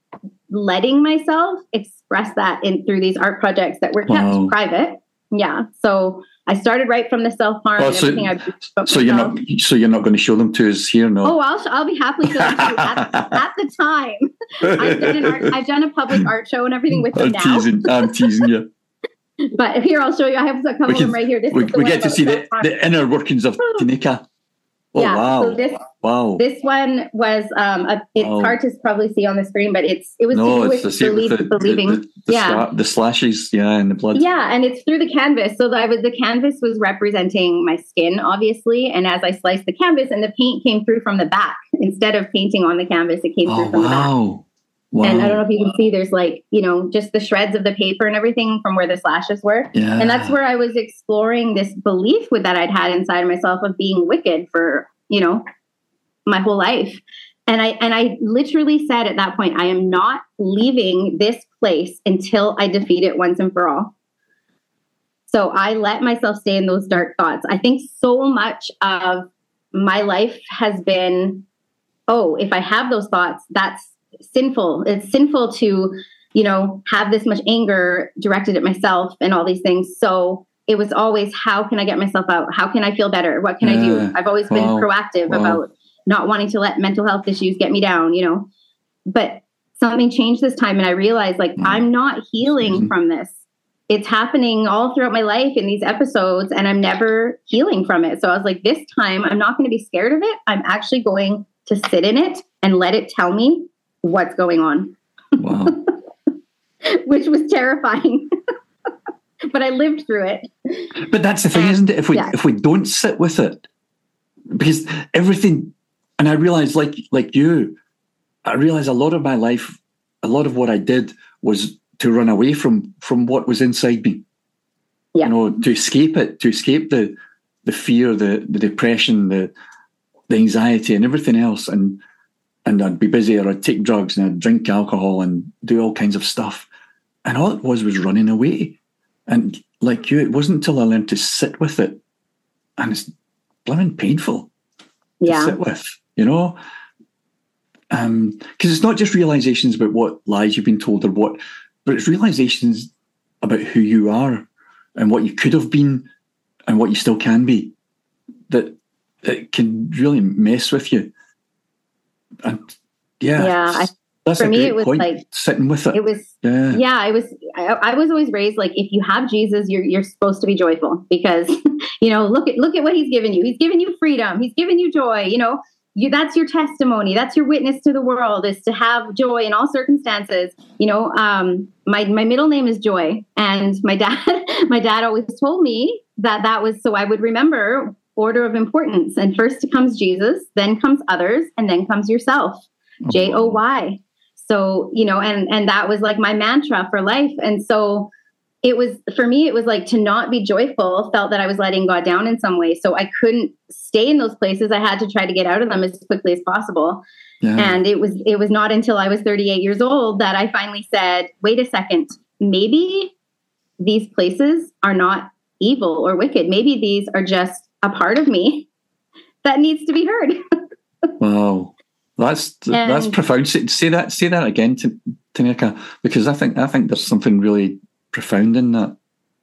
Speaker 3: letting myself express that in through these art projects that were kept wow. private. Yeah. So I started right from the self-harm oh, and everything.
Speaker 2: So, I've so you're not, so you're not going to show them to us here, no?
Speaker 3: Oh, I'll, I'll be happily showing them to you at, at the time. I've done an art, I've done a public art show and everything with them
Speaker 2: I'm
Speaker 3: now.
Speaker 2: Teasing, I'm teasing you.
Speaker 3: But here, I'll show you. I have a couple can, of them right here. This
Speaker 2: we
Speaker 3: is the
Speaker 2: we
Speaker 3: one
Speaker 2: get to see the, the inner workings of Tanika. Oh,
Speaker 3: yeah,
Speaker 2: wow.
Speaker 3: So this,
Speaker 2: wow.
Speaker 3: This one was, um, a, it's wow. hard to probably see on the screen, but it's, it was
Speaker 2: no,
Speaker 3: to do
Speaker 2: it's
Speaker 3: with
Speaker 2: the
Speaker 3: believe,
Speaker 2: with the,
Speaker 3: believing.
Speaker 2: The, the, the,
Speaker 3: yeah.
Speaker 2: sla- the slashes, yeah, and the blood.
Speaker 3: Yeah. And it's through the canvas. So I was, the canvas was representing my skin, obviously. And as I sliced the canvas, and the paint came through from the back, instead of painting on the canvas, it came
Speaker 2: oh,
Speaker 3: through from
Speaker 2: wow.
Speaker 3: the back.
Speaker 2: Wow.
Speaker 3: And I don't know if you can see, there's like, you know, just the shreds of the paper and everything from where the slashes were.
Speaker 2: Yeah.
Speaker 3: And that's where I was exploring this belief with that I'd had inside of myself of being wicked for, you know, my whole life. And I, and I literally said at that point, I am not leaving this place until I defeat it once and for all. So I let myself stay in those dark thoughts. I think so much of my life has been, oh, if I have those thoughts, that's sinful. It's sinful to, you know, have this much anger directed at myself and all these things. So it was always, how can I get myself out? How can I feel better? What can yeah. I do? I've always been wow. proactive wow. about not wanting to let mental health issues get me down, you know, but something changed this time. And I realized like, mm. I'm not healing mm-hmm. from this. It's happening all throughout my life in these episodes, and I'm never healing from it. So I was like, this time I'm not going to be scared of it. I'm actually going to sit in it and let it tell me what's going on.
Speaker 2: Wow.
Speaker 3: Which was terrifying. But I lived through it.
Speaker 2: But that's the thing, and, isn't it? If we
Speaker 3: yeah.
Speaker 2: if we don't sit with it, because everything, and I realized like like you, I realized a lot of my life, a lot of what I did was to run away from from what was inside me.
Speaker 3: Yeah.
Speaker 2: You know, to escape it, to escape the the fear, the the depression, the the anxiety, and everything else. And and I'd be busy, or I'd take drugs, and I'd drink alcohol, and do all kinds of stuff. And all it was was running away. And like you, it wasn't until I learned to sit with it, and it's blooming painful
Speaker 3: yeah.
Speaker 2: to sit with, you know. Um, because it's not just realizations about what lies you've been told or what, but it's realizations about who you are and what you could have been and what you still can be, that it can really mess with you. And yeah,
Speaker 3: yeah I,
Speaker 2: that's
Speaker 3: for
Speaker 2: a
Speaker 3: me
Speaker 2: great
Speaker 3: it was
Speaker 2: point,
Speaker 3: like
Speaker 2: sitting with it.
Speaker 3: It was
Speaker 2: yeah,
Speaker 3: yeah. It was. I, I was always raised like, if you have Jesus, you're you're supposed to be joyful, because you know, look at look at what he's given you. He's given you freedom. He's given you joy. You know. You, that's your testimony. That's your witness to the world, is to have joy in all circumstances. You know, um, my my middle name is Joy, and my dad my dad always told me that that was so I would remember order of importance. And first comes Jesus, then comes others, and then comes yourself. J O Y. So, you know, and and that was like my mantra for life. And so it was, for me, it was like, to not be joyful felt that I was letting God down in some way. So I couldn't stay in those places. I had to try to get out of them as quickly as possible. Yeah. And it was, it was not until I was thirty-eight years old that I finally said, wait a second, maybe these places are not evil or wicked. Maybe these are just a part of me that needs to be heard.
Speaker 2: Wow. That's,
Speaker 3: and,
Speaker 2: that's profound. Say, say that, say that again, Tanika, because I think, I think there's something really profound in that.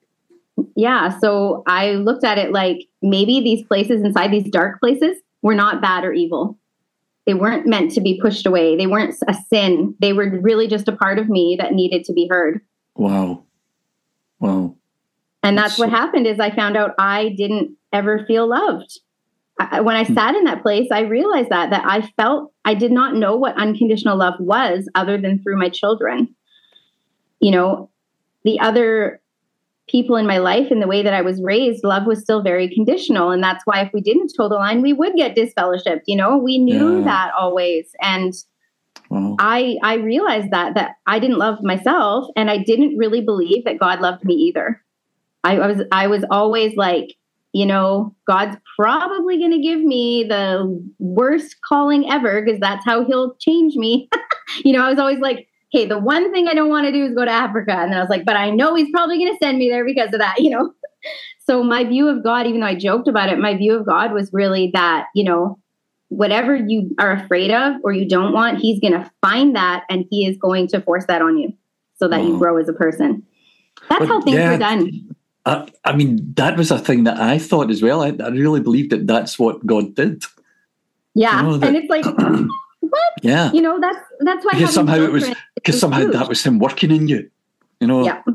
Speaker 3: Yeah. So I looked at it like, maybe these places inside, these dark places, were not bad or evil. They weren't meant to be pushed away. They weren't a sin. They were really just a part of me that needed to be heard.
Speaker 2: Wow. Wow.
Speaker 3: And that's, that's what so... happened is I found out I didn't ever feel loved. I, when I hmm. sat in that place, I realized that, that I felt I did not know what unconditional love was other than through my children. You know, the other people in my life and the way that I was raised, love was still very conditional. And that's why if we didn't toe the line, we would get disfellowshipped. You know, we knew yeah. that always. And wow. I, I realized that, that I didn't love myself, and I didn't really believe that God loved me either. I, I was, I was always like, you know, God's probably going to give me the worst calling ever, because that's how he'll change me. You know, I was always like, okay, the one thing I don't want to do is go to Africa. And then I was like, but I know he's probably going to send me there because of that, you know? So my view of God, even though I joked about it, my view of God was really that, you know, whatever you are afraid of or you don't want, he's going to find that, and he is going to force that on you so that oh. you grow as a person. That's but, how things yeah, were done.
Speaker 2: I, I mean, that was a thing that I thought as well. I, I really believed that that's what God did.
Speaker 3: Yeah.
Speaker 2: You know, that,
Speaker 3: and it's like... What?
Speaker 2: Yeah.
Speaker 3: You know, that's that's why
Speaker 2: because somehow it was because somehow huge. That was him working in you. You know.
Speaker 3: Yeah.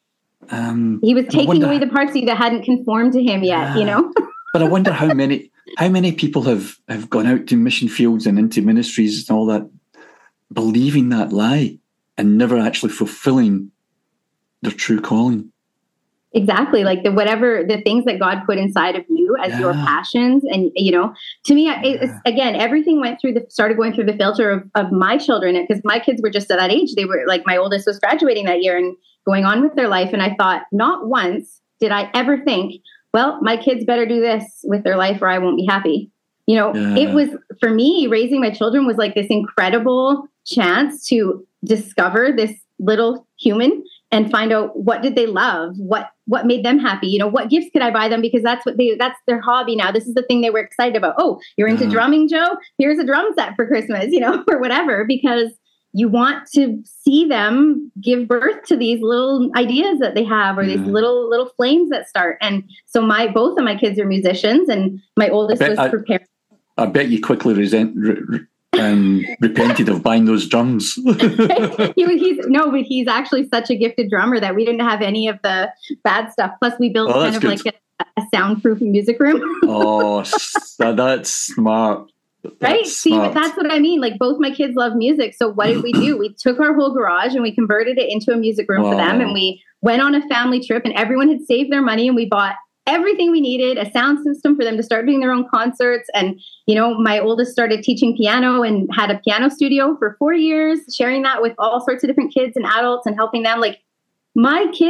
Speaker 2: Um,
Speaker 3: he was taking
Speaker 2: wonder,
Speaker 3: away the parts of you that hadn't conformed to him yet. Yeah. You know.
Speaker 2: But I wonder how many how many people have have gone out to mission fields and into ministries and all that, believing that lie and never actually fulfilling their true calling.
Speaker 3: Exactly. Like the, whatever, the things that God put inside of you as yeah. your passions. And, you know, to me, yeah. it's, again, everything went through the, started going through the filter of, of my children, because my kids were just at that age. They were like, my oldest was graduating that year and going on with their life. And I thought, not once did I ever think, well, my kids better do this with their life or I won't be happy. You know, yeah. it was, for me, raising my children was like this incredible chance to discover this little human and find out what did they love, what what made them happy, you know, what gifts could I buy them, because that's what they that's their hobby now. This is the thing they were excited about. Oh, you're into uh, drumming, Joe? Here's a drum set for Christmas, you know, or whatever, because you want to see them give birth to these little ideas that they have, or yeah. these little little flames that start. And so my both of my kids are musicians, and my oldest was
Speaker 2: I,
Speaker 3: prepared.
Speaker 2: I bet you quickly resent. Re, re, and repented of buying those drums.
Speaker 3: he, he's no, but he's actually such a gifted drummer that we didn't have any of the bad stuff. Plus, we built oh, kind of good. like a, a soundproof music room.
Speaker 2: Oh, that's smart. That's
Speaker 3: right? See,
Speaker 2: smart.
Speaker 3: But that's what I mean. Like, both my kids love music. So what did we do? We took our whole garage and we converted it into a music room wow. for them. And we went on a family trip, and everyone had saved their money, and we bought everything we needed, a sound system for them to start doing their own concerts. And, you know, my oldest started teaching piano and had a piano studio for four years, sharing that with all sorts of different kids and adults and helping them. Like, my kids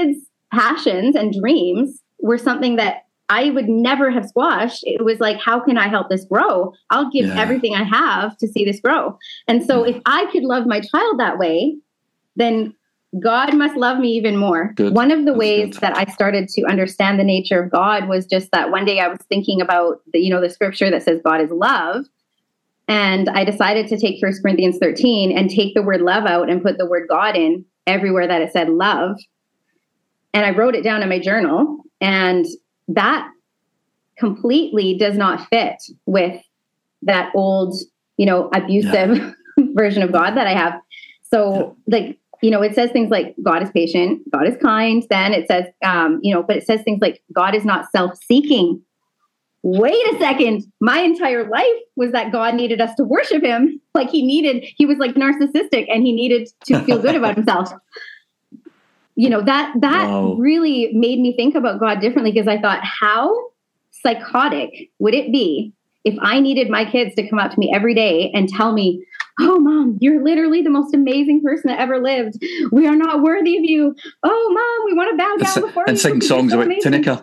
Speaker 3: passions and dreams were something that I would never have squashed. It was like, how can I help this grow? I'll give
Speaker 2: Yeah.
Speaker 3: everything I have to see this grow. And so
Speaker 2: Yeah.
Speaker 3: if I could love my child that way, then God must love me even more.
Speaker 2: Good.
Speaker 3: One of the
Speaker 2: That's
Speaker 3: ways
Speaker 2: good.
Speaker 3: that I started to understand the nature of God was just that one day I was thinking about the, you know, the scripture that says God is love. And I decided to take First Corinthians thirteen and take the word love out and put the word God in everywhere that it said love. And I wrote it down in my journal, and that completely does not fit with that old, you know, abusive yeah. version of God that I have. So like, you know, it says things like God is patient, God is kind. Then it says, um, you know, but it says things like God is not self-seeking. Wait a second. My entire life was that God needed us to worship him. Like he needed, he was like narcissistic and he needed to feel good about himself. You know, that, that wow. really made me think about God differently, because I thought, how psychotic would it be if I needed my kids to come up to me every day and tell me, oh, Mom, you're literally the most amazing person that ever lived. We are not worthy of you. Oh, Mom, we want to bow down
Speaker 2: and,
Speaker 3: before
Speaker 2: and
Speaker 3: you.
Speaker 2: And sing songs
Speaker 3: so
Speaker 2: about Tineke.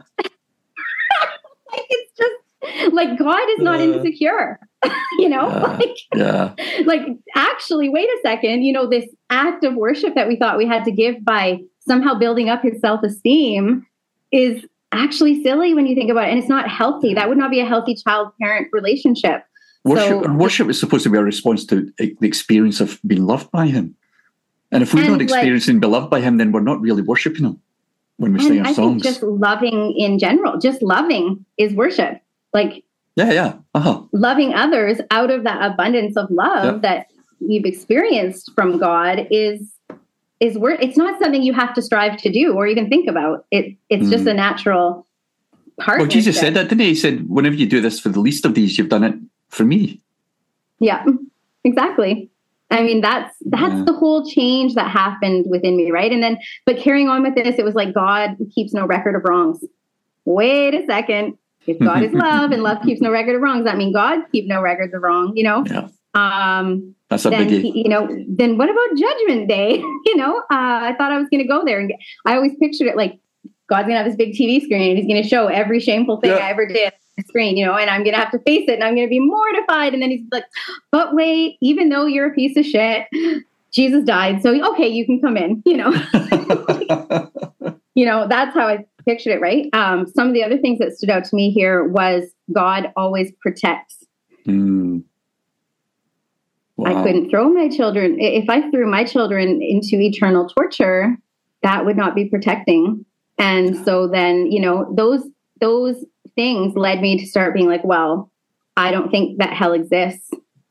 Speaker 3: Like, it's just like God is not uh, insecure, you know,
Speaker 2: yeah,
Speaker 3: like,
Speaker 2: yeah.
Speaker 3: like actually, wait a second, you know, this act of worship that we thought we had to give by somehow building up his self-esteem is actually silly when you think about it. And it's not healthy. That would not be a healthy child-parent relationship.
Speaker 2: Worship,
Speaker 3: so,
Speaker 2: worship is supposed to be a response to the experience of being loved by him. And if we're
Speaker 3: and
Speaker 2: not experiencing
Speaker 3: like,
Speaker 2: being loved by him, then we're not really worshiping him when we sing our
Speaker 3: I
Speaker 2: songs.
Speaker 3: Think just loving in general, just loving is worship. Like,
Speaker 2: yeah, yeah. Uh-huh.
Speaker 3: Loving others out of that abundance of love
Speaker 2: yep. that
Speaker 3: we've experienced from God is is work. It's not something you have to strive to do or even think about. It it's mm. just a natural partnership.
Speaker 2: Well, Jesus said that, didn't he? He said, whenever you do this for the least of these, you've done it for me.
Speaker 3: Yeah, exactly. I mean, that's that's yeah. the whole change that happened within me, right? And then, but carrying on with this, it was like God keeps no record of wrongs. Wait a second. If God is love and love keeps no record of wrongs, that means God keep no records of wrong, you know?
Speaker 2: Yeah.
Speaker 3: Um,
Speaker 2: That's a
Speaker 3: then,
Speaker 2: biggie.
Speaker 3: He, you know, then what about Judgment Day? you know, uh, I thought I was going to go there. And get, I always pictured it like God's going to have his big T V screen and he's going to show every shameful thing yeah. I ever did on the screen, you know, and I'm going to have to face it and I'm going to be mortified. And then he's like, but wait, even though you're a piece of shit, Jesus died. So, okay, you can come in, you know? You know, that's how I pictured it, right? Um, some of the other things that stood out to me here was God always protects.
Speaker 2: Mm. Wow.
Speaker 3: I couldn't throw my children. If I threw my children into eternal torture, that would not be protecting. And so then, you know, those those things led me to start being like, well, I don't think that hell exists.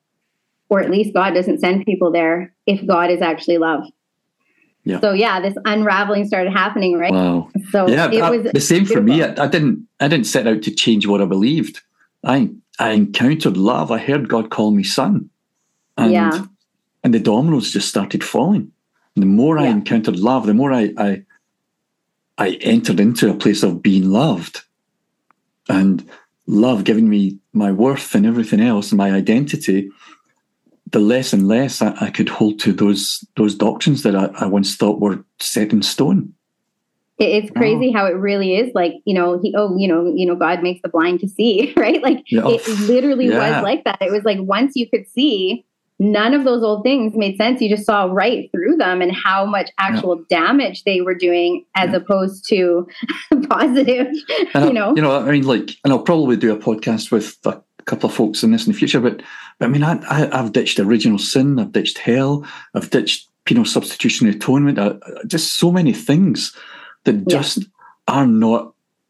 Speaker 3: Or at least God doesn't send people there if God is actually love.
Speaker 2: Yeah.
Speaker 3: So yeah, this unraveling started happening, right?
Speaker 2: Wow.
Speaker 3: So
Speaker 2: yeah,
Speaker 3: it
Speaker 2: I,
Speaker 3: was
Speaker 2: the same
Speaker 3: beautiful.
Speaker 2: for me. I, I didn't. I didn't set out to change what I believed. I I encountered love. I heard God call me son, and
Speaker 3: yeah.
Speaker 2: and the dominoes just started falling. And the more
Speaker 3: yeah.
Speaker 2: I encountered love, the more I, I I entered into a place of being loved, and love giving me my worth and everything else, and my identity. The less and less I, I could hold to those those doctrines that I, I once thought were set in stone.
Speaker 3: It's crazy oh. how it really is. Like, you know, he, oh, you know, you know, God makes the blind to see, right? Like yeah. it literally yeah. was like that. It was like, once you could see, none of those old things made sense. You just saw right through them and how much actual yeah. damage they were doing as yeah. opposed to positive,
Speaker 2: and
Speaker 3: you know?
Speaker 2: I, you know, I mean, like, and I'll probably do a podcast with a couple of folks in this in the future, but, but I mean, I, I, I've ditched original sin. I've ditched hell. I've ditched penal substitutionary atonement. I, just so many things that yeah. just are not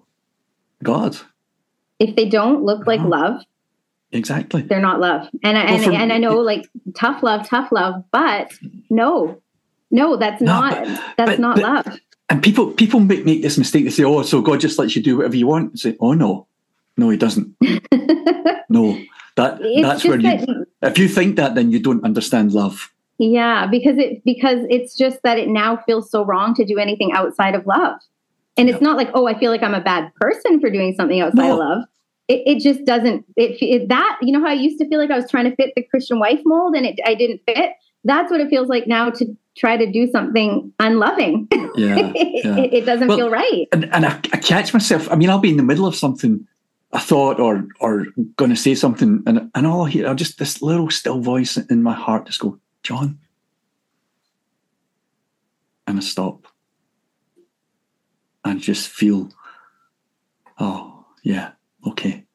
Speaker 2: God.
Speaker 3: If they don't look like oh. love,
Speaker 2: exactly,
Speaker 3: they're not love. And I, well, and, for, and I know, like, tough love, tough love, but no, no, that's no, not but, that's but,
Speaker 2: but,
Speaker 3: not love.
Speaker 2: And people people make, make this mistake. They say, "Oh, so God just lets you do whatever you want." And say, "Oh no, no, He doesn't." No, that it's that's where you. That, if you think that, then you don't understand love.
Speaker 3: Yeah, because it because it's just that it now feels so wrong to do anything outside of love, and it's yeah. not like, oh, I feel like I'm a bad person for doing something outside no. of love. It, it just doesn't. It, it that you know how I used to feel like I was trying to fit the Christian wife mold, and it I didn't fit. that's what it feels like now to try to do something unloving.
Speaker 2: Yeah, yeah.
Speaker 3: it, it doesn't well, feel right.
Speaker 2: And, and I, I catch myself. I mean, I'll be in the middle of something, a thought, or or going to say something, and and all I hear, I'll just this little still voice in my heart just go, John, and I stop, and just feel, oh yeah, okay,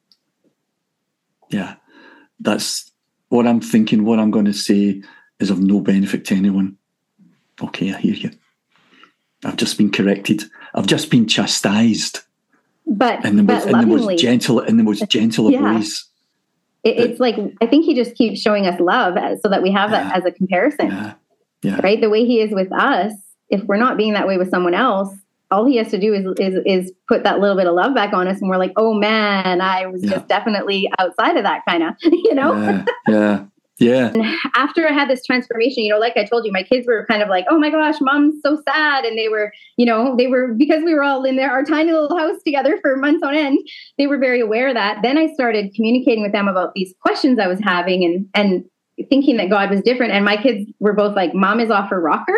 Speaker 2: yeah, that's what I'm thinking. What I'm going to say is of no benefit to anyone. Okay, I hear you. I've just been corrected. I've just been chastised.
Speaker 3: But
Speaker 2: in the
Speaker 3: but
Speaker 2: most, in the most gentle, in the most gentle of
Speaker 3: yeah.
Speaker 2: ways.
Speaker 3: It, it's like, I think he just keeps showing us love as, so that we have
Speaker 2: yeah.
Speaker 3: it as a comparison.
Speaker 2: Yeah. Yeah.
Speaker 3: Right? The way he is with us, if we're not being that way with someone else, all he has to do is is is put that little bit of love back on us, and we're like, oh man, I was yeah. just definitely outside of that kind of, you know?
Speaker 2: Yeah. Yeah. Yeah.
Speaker 3: And after I had this transformation, you know, like I told you, my kids were kind of like, oh my gosh, mom's so sad. And they were, you know, they were, because we were all in there, our tiny little house together for months on end, they were very aware of that. Then I started communicating with them about these questions I was having and, and thinking that God was different. And my kids were both like, mom is off her rocker,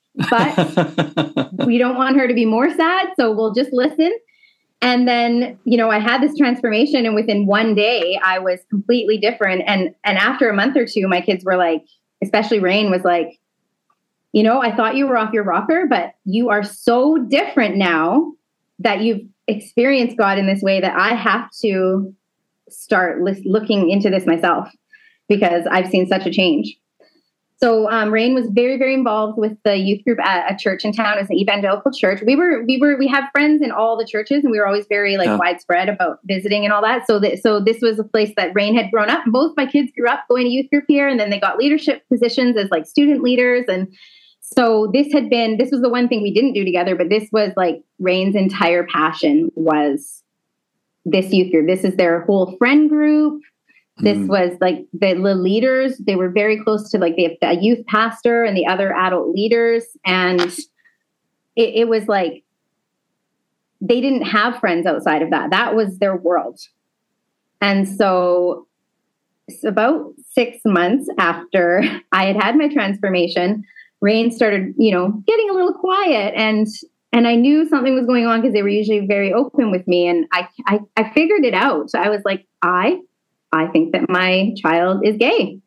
Speaker 3: but we don't want her to be more sad. So we'll just listen. And then, you know, I had this transformation, and within one day I was completely different. And, and after a month or two, my kids were like, especially Rain was like, you know, I thought you were off your rocker, but you are so different now that you've experienced God in this way that I have to start looking into this myself, because I've seen such a change. So um, Rain was very, very involved with the youth group at a church in town. It was an evangelical church. We were, we were, we have friends in all the churches, and we were always very like yeah. widespread about visiting and all that. So that, so this was a place that Rain had grown up. Both my kids grew up going to youth group here, and then they got leadership positions as like student leaders. And so this had been, this was the one thing we didn't do together, but this was like Rain's entire passion was this youth group. This is their whole friend group. This mm. was like the, the leaders. They were very close to like the, the youth pastor and the other adult leaders. And it, it was like, they didn't have friends outside of that. That was their world. And so it's about six months after I had had my transformation, Rain started, you know, getting a little quiet, and and I knew something was going on because they were usually very open with me. And I, I, I figured it out. So I was like, I, I think that my child is gay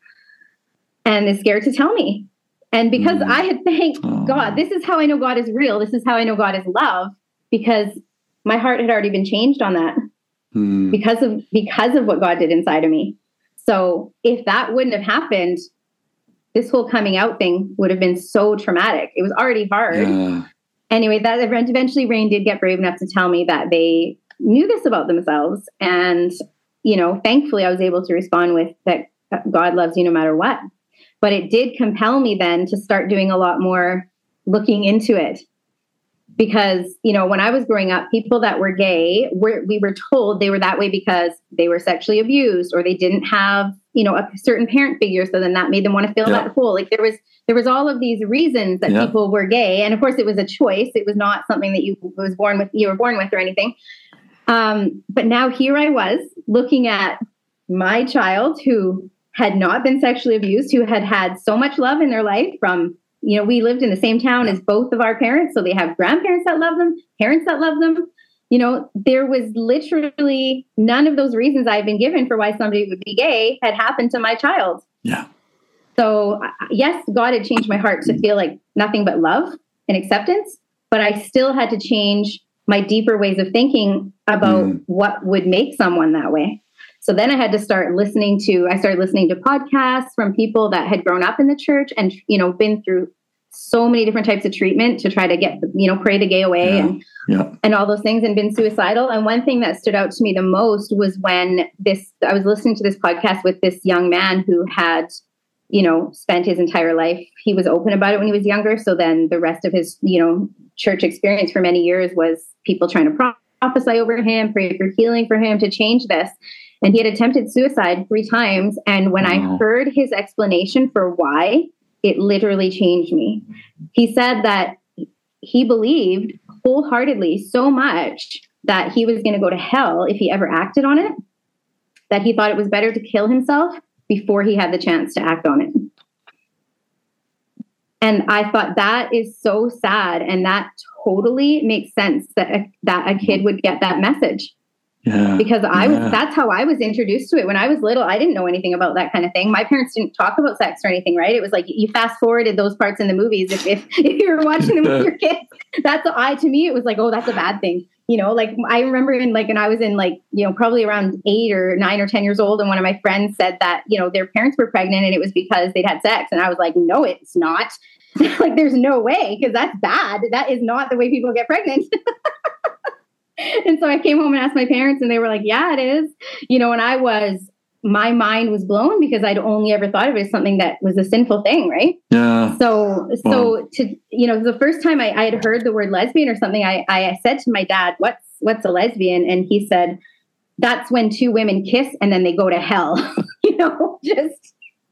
Speaker 3: and is scared to tell me. And because mm. I had thanked oh. God, this is how I know God is real. This is how I know God is love, because my heart had already been changed on that mm. because of, because of what God did inside of me. So if that wouldn't have happened, this whole coming out thing would have been so traumatic. It was already hard. Yeah. Anyway, that eventually Rain did get brave enough to tell me that they knew this about themselves. And, you know, thankfully I was able to respond with that God loves you no matter what. But it did compel me then to start doing a lot more looking into it. Because, you know, when I was growing up, people that were gay, were, we were told they were that way because they were sexually abused, or they didn't have, you know, a certain parent figure. So then that made them want to fill yeah. that hole. Like there was, there was all of these reasons that yeah. people were gay. And of course it was a choice. It was not something that you was born with, you were born with or anything. Um, but now here I was looking at my child who had not been sexually abused, who had had so much love in their life from, you know, we lived in the same town as both of our parents. So they have grandparents that love them, parents that love them. You know, there was literally none of those reasons I've been given for why somebody would be gay had happened to my child.
Speaker 2: Yeah.
Speaker 3: So yes, God had changed my heart to feel like nothing but love and acceptance, but I still had to change my deeper ways of thinking about mm. what would make someone that way. So then I had to start listening to, I started listening to podcasts from people that had grown up in the church and, you know, been through so many different types of treatment to try to get, you know, pray the gay away yeah. and, yeah. and all those things, and been suicidal. And one thing that stood out to me the most was when this, I was listening to this podcast with this young man who had, you know, spent his entire life, he was open about it when he was younger. So then the rest of his, you know, church experience for many years was people trying to prophesy over him, pray for healing for him to change this. And he had attempted suicide three times. And when wow. I heard his explanation for why, it literally changed me. He said that he believed wholeheartedly so much that he was going to go to hell if he ever acted on it, that he thought it was better to kill himself before he had the chance to act on it. And I thought that is so sad. And that totally makes sense that a, that a kid would get that message.
Speaker 2: Yeah.
Speaker 3: Because I
Speaker 2: yeah.
Speaker 3: was, that's how I was introduced to it. When I was little, I didn't know anything about that kind of thing. My parents didn't talk about sex or anything, right? It was like you fast forwarded those parts in the movies. If, if, if you were watching them with your kids, that's I, to me, it was like, oh, that's a bad thing. You know, like I remember in like, when I was in like, you know, probably around eight or nine or ten years old. And one of my friends said that, you know, their parents were pregnant and it was because they'd had sex. And I was like, no, it's not. Like, there's no way, because that's bad. That is not the way people get pregnant. And so I came home and asked my parents, and they were like, yeah, it is. You know, and I was, my mind was blown because I'd only ever thought of it as something that was a sinful thing, right?
Speaker 2: Yeah.
Speaker 3: So, so
Speaker 2: wow.
Speaker 3: to, you know, the first time I, I had heard the word lesbian or something, I, I said to my dad, what's, what's a lesbian? And he said, that's when two women kiss and then they go to hell, you know, just...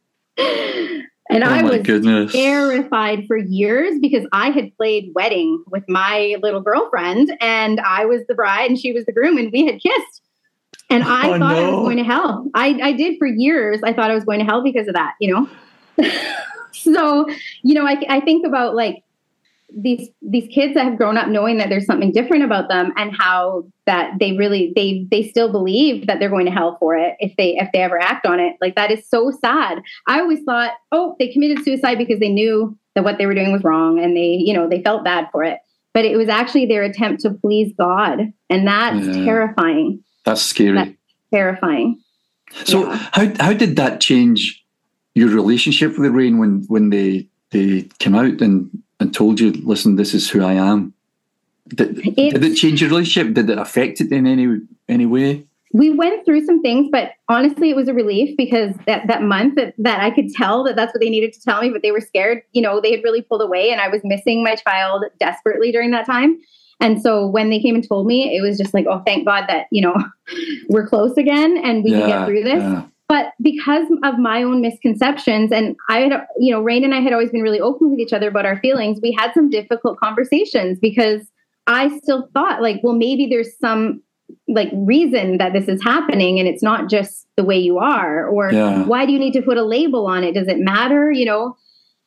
Speaker 3: And oh I was
Speaker 2: goodness. terrified
Speaker 3: for years because I had played wedding with my little girlfriend, and I was the bride and she was the groom, and we had kissed. And I oh, thought no. I was going to hell. I, I did for years. I thought I was going to hell because of that, you know? So, you know, I, I think about like these, these kids that have grown up knowing that there's something different about them, and how that they really, they, they still believe that they're going to hell for it if they, if they ever act on it. Like, that is so sad. I always thought, oh, they committed suicide because they knew that what they were doing was wrong, and they, you know, they felt bad for it, but it was actually their attempt to please God. And that's yeah. terrifying.
Speaker 2: That's scary. That's
Speaker 3: terrifying.
Speaker 2: So yeah. how, how did that change your relationship with Rain when, when they, they came out and, and told you, listen, this is who I am? Did, did it change your relationship? Did it affect it in any any way?
Speaker 3: We went through some things, but honestly, it was a relief because that, that month that, that I could tell that that's what they needed to tell me, but they were scared. You know, they had really pulled away, and I was missing my child desperately during that time. And so when they came and told me, it was just like, oh, thank God that, you know, we're close again and we yeah, can get through this. Yeah. But because of my own misconceptions, and I had, you know, Rain and I had always been really open with each other about our feelings, we had some difficult conversations because I still thought like, well, maybe there's some like reason that this is happening and it's not just the way you are, or yeah. why do you need to put a label on it? Does it matter? You know?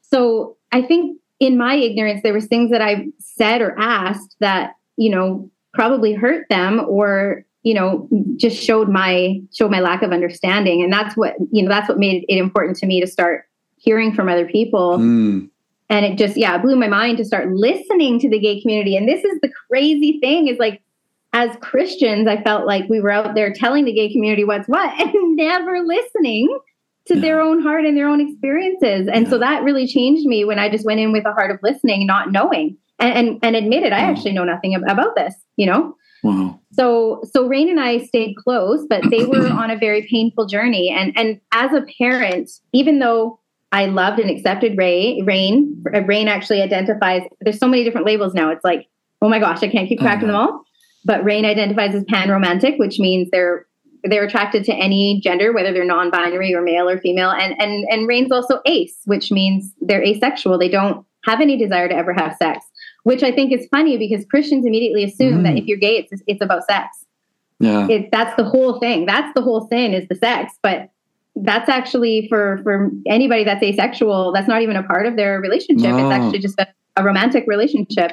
Speaker 3: So I think in my ignorance, there was things that I said or asked that, you know, probably hurt them, or, you know, just showed my, showed my lack of understanding. And that's what, you know, that's what made it important to me to start hearing from other people. Mm. And it just, yeah, it blew my mind to start listening to the gay community. And this is the crazy thing is like, as Christians, I felt like we were out there telling the gay community what's what and never listening to yeah. their own heart and their own experiences. And yeah. so that really changed me when I just went in with a heart of listening, not knowing, and, and, and admitted I wow. actually know nothing about this, you know?
Speaker 2: Wow.
Speaker 3: So, so Rain and I stayed close, but they were on a very painful journey. And, and as a parent, even though I loved and accepted Ray, Rain, Rain actually identifies, there's so many different labels now. It's like, oh my gosh, I can't keep track of them all. But Rain identifies as pan-romantic, which means they're they're attracted to any gender, whether they're non-binary or male or female. And and and Rain's also ace, which means they're asexual. They don't have any desire to ever have sex, which I think is funny because Christians immediately assume mm. that if you're gay, it's it's about sex.
Speaker 2: Yeah,
Speaker 3: it, that's the whole thing. That's the whole sin is the sex. But that's actually for for anybody that's asexual, that's not even a part of their relationship. No. It's actually just a, a romantic relationship.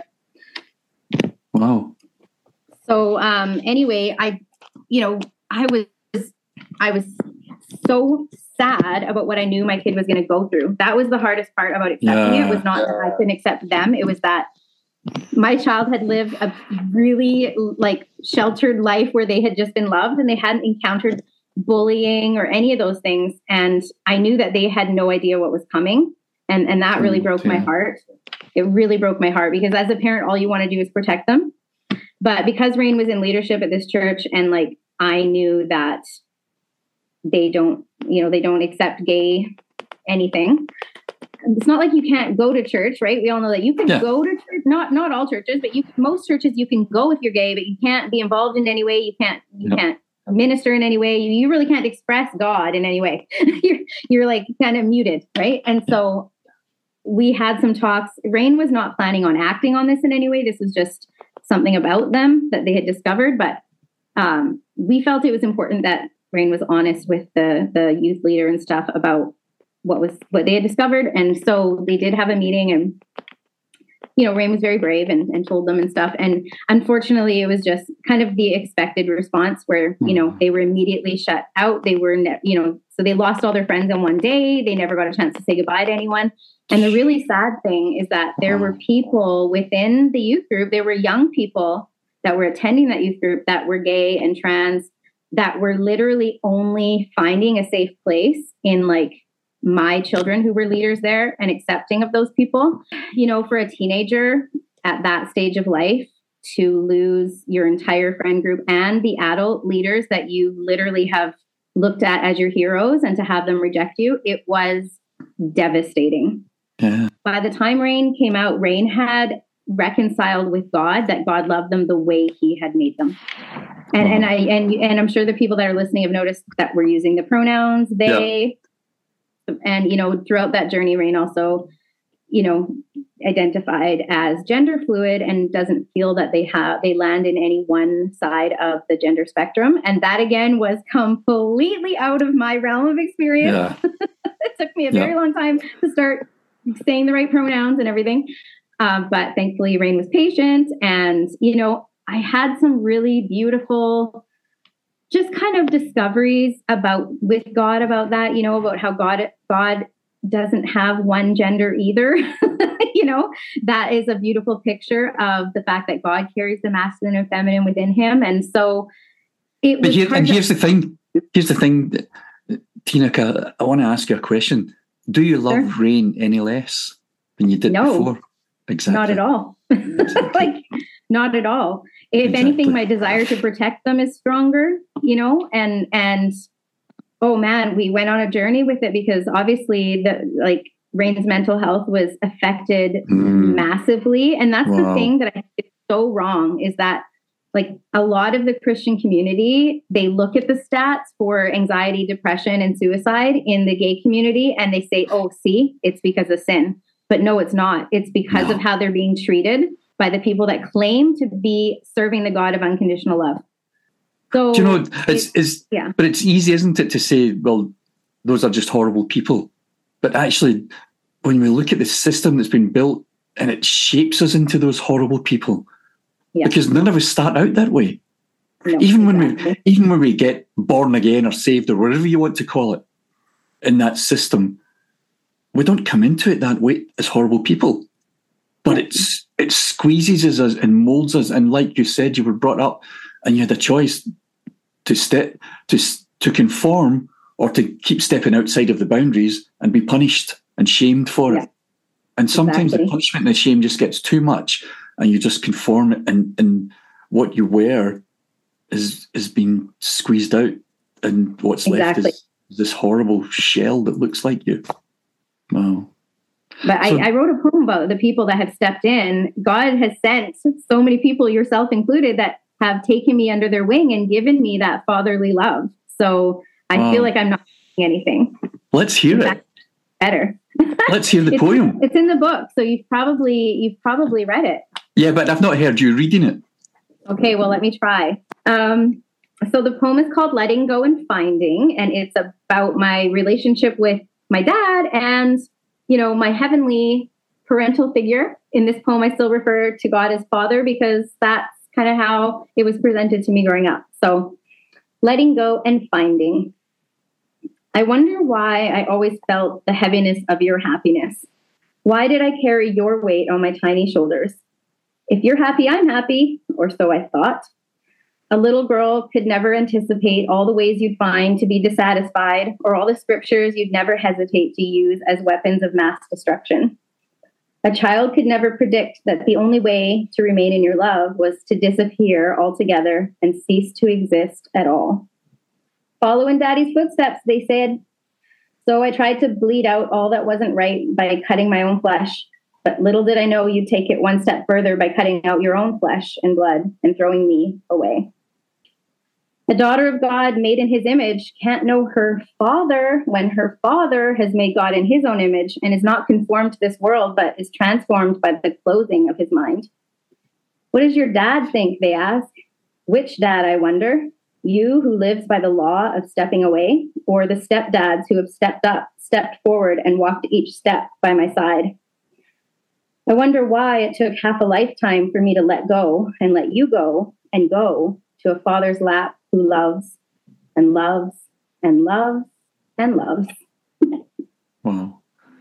Speaker 2: Wow.
Speaker 3: So um, anyway, I, you know, I was, I was so sad about what I knew my kid was going to go through. That was the hardest part about accepting yeah. it. Was not that I couldn't accept them. It was that my child had lived a really like sheltered life where they had just been loved and they hadn't encountered bullying or any of those things. And I knew that they had no idea what was coming. And, and that really broke my heart. It really broke my heart because as a parent, all you want to do is protect them. But because Rain was in leadership at this church and like, I knew that they don't, you know, they don't accept gay anything. It's not like you can't go to church, right? We all know that you can yeah. go to church, not, not all churches, but you, most churches you can go if you're gay, but you can't be involved in any way. You can't, you no. can't minister in any way. You, you really can't express God in any way. you're, you're like kind of muted. Right. And so we had some talks. Rain was not planning on acting on this in any way. This was just something about them that they had discovered, but um, we felt it was important that Rain was honest with the the youth leader and stuff about what was what they had discovered. And so they did have a meeting, and you know, Rain was very brave and, and told them and stuff. And unfortunately, it was just kind of the expected response where, you know, they were immediately shut out. They were, ne- you know, so they lost all their friends in one day. They never got a chance to say goodbye to anyone. And the really sad thing is that there were people within the youth group, there were young people that were attending that youth group that were gay and trans, that were literally only finding a safe place in like my children who were leaders there and accepting of those people. You know, for a teenager at that stage of life to lose your entire friend group and the adult leaders that you literally have looked at as your heroes, and to have them reject you, it was devastating.
Speaker 2: Yeah.
Speaker 3: By the time Rain came out, Rain had reconciled with God, that God loved them the way he had made them. And, and I, and, and I'm sure the people that are listening have noticed that we're using the pronouns, they, yeah. And, you know, throughout that journey, Rain also, you know, identified as gender fluid and doesn't feel that they have, they land in any one side of the gender spectrum. And that again was completely out of my realm of experience. Yeah. It took me a very yeah. long time to start saying the right pronouns and everything. Um, but thankfully Rain was patient, and, you know, I had some really beautiful just kind of discoveries about with God about that, you know, about how God, God doesn't have one gender either. You know, that is a beautiful picture of the fact that God carries the masculine and feminine within him. And so it was.
Speaker 2: But here, and here's the thing, here's the thing, Tina, I want to ask you a question. Do you love sure. Rain any less than you did
Speaker 3: no,
Speaker 2: before? Exactly.
Speaker 3: Not at all. Exactly. Like, not at all. If exactly. anything, my desire to protect them is stronger, you know, and, and, oh man, we went on a journey with it, because obviously the, like Rain's mental health was affected mm. massively. And that's wow. the thing that I think is so wrong, is that like a lot of the Christian community, they look at the stats for anxiety, depression, and suicide in the gay community, and they say, oh, see, it's because of sin. But no, it's not. It's because no. of how they're being treated by the people that claim to be serving the God of unconditional love. So,
Speaker 2: do you know, it's, it's
Speaker 3: yeah.
Speaker 2: but it's easy, isn't it, to say, well, those are just horrible people. But actually, when we look at the system that's been built, and it shapes us into those horrible people, yeah. because none of us start out that way. No, even exactly. when we, even when we get born again or saved or whatever you want to call it, in that system, we don't come into it that way as horrible people. But it's it squeezes us and molds us. And like you said, you were brought up and you had a choice to step to to conform or to keep stepping outside of the boundaries and be punished and shamed for yeah. it. And sometimes exactly. the punishment and the shame just gets too much, and you just conform, and, and what you wear is is being squeezed out, and what's
Speaker 3: exactly.
Speaker 2: left is this horrible shell that looks like you. Wow.
Speaker 3: But so, I, I wrote a poem about the people that have stepped in. God has sent so many people, yourself included, that have taken me under their wing and given me that fatherly love. So I wow. feel like I'm not doing anything.
Speaker 2: Let's hear it.
Speaker 3: Better.
Speaker 2: Let's hear the
Speaker 3: it's,
Speaker 2: poem.
Speaker 3: It's in the book, so you've probably you've probably read it.
Speaker 2: Yeah, but I've not heard you reading it.
Speaker 3: Okay, well, let me try. Um, so the poem is called Letting Go and Finding, and it's about my relationship with my dad and, you know, my heavenly parental figure. In this poem, I still refer to God as Father, because that's kind of how it was presented to me growing up. So, letting go and finding. I wonder why I always felt the heaviness of your happiness. Why did I carry your weight on my tiny shoulders? If you're happy, I'm happy, or so I thought. A little girl could never anticipate all the ways you'd find to be dissatisfied, or all the scriptures you'd never hesitate to use as weapons of mass destruction. A child could never predict that the only way to remain in your love was to disappear altogether and cease to exist at all. Follow in Daddy's footsteps, they said. So I tried to bleed out all that wasn't right by cutting my own flesh. But little did I know you'd take it one step further by cutting out your own flesh and blood and throwing me away. A daughter of God made in his image can't know her father when her father has made God in his own image and is not conformed to this world, but is transformed by the clothing of his mind. What does your dad think, they ask? Which dad, I wonder? You who lives by the law of stepping away, or the stepdads who have stepped up, stepped forward, and walked each step by my side. I wonder why it took half a lifetime for me to let go and let you go and go to a father's lap who loves and loves and loves and loves.
Speaker 2: Wow.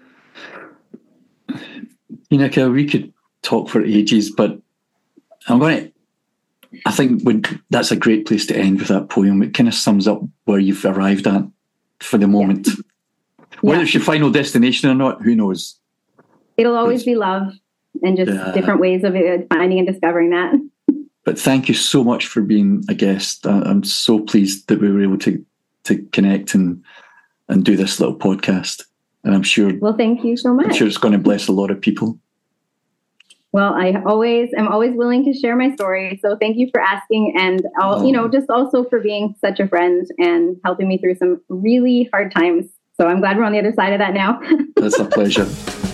Speaker 2: Inika, we could talk for ages, but I'm going to, I think when, that's a great place to end with that poem. It kind of sums up where you've arrived at for the moment. Yeah. Whether it's your final destination or not, who knows?
Speaker 3: It'll always be love, and just yeah. different ways of finding and discovering that.
Speaker 2: But thank you so much for being a guest. I'm so pleased that we were able to to connect and and do this little podcast. And I'm sure.
Speaker 3: Well, thank you so much.
Speaker 2: I'm sure it's going to bless a lot of people.
Speaker 3: Well, I always am always willing to share my story. So thank you for asking, and I'll, oh. you know, just also for being such a friend and helping me through some really hard times. So I'm glad we're on the other side of that now.
Speaker 2: That's a pleasure.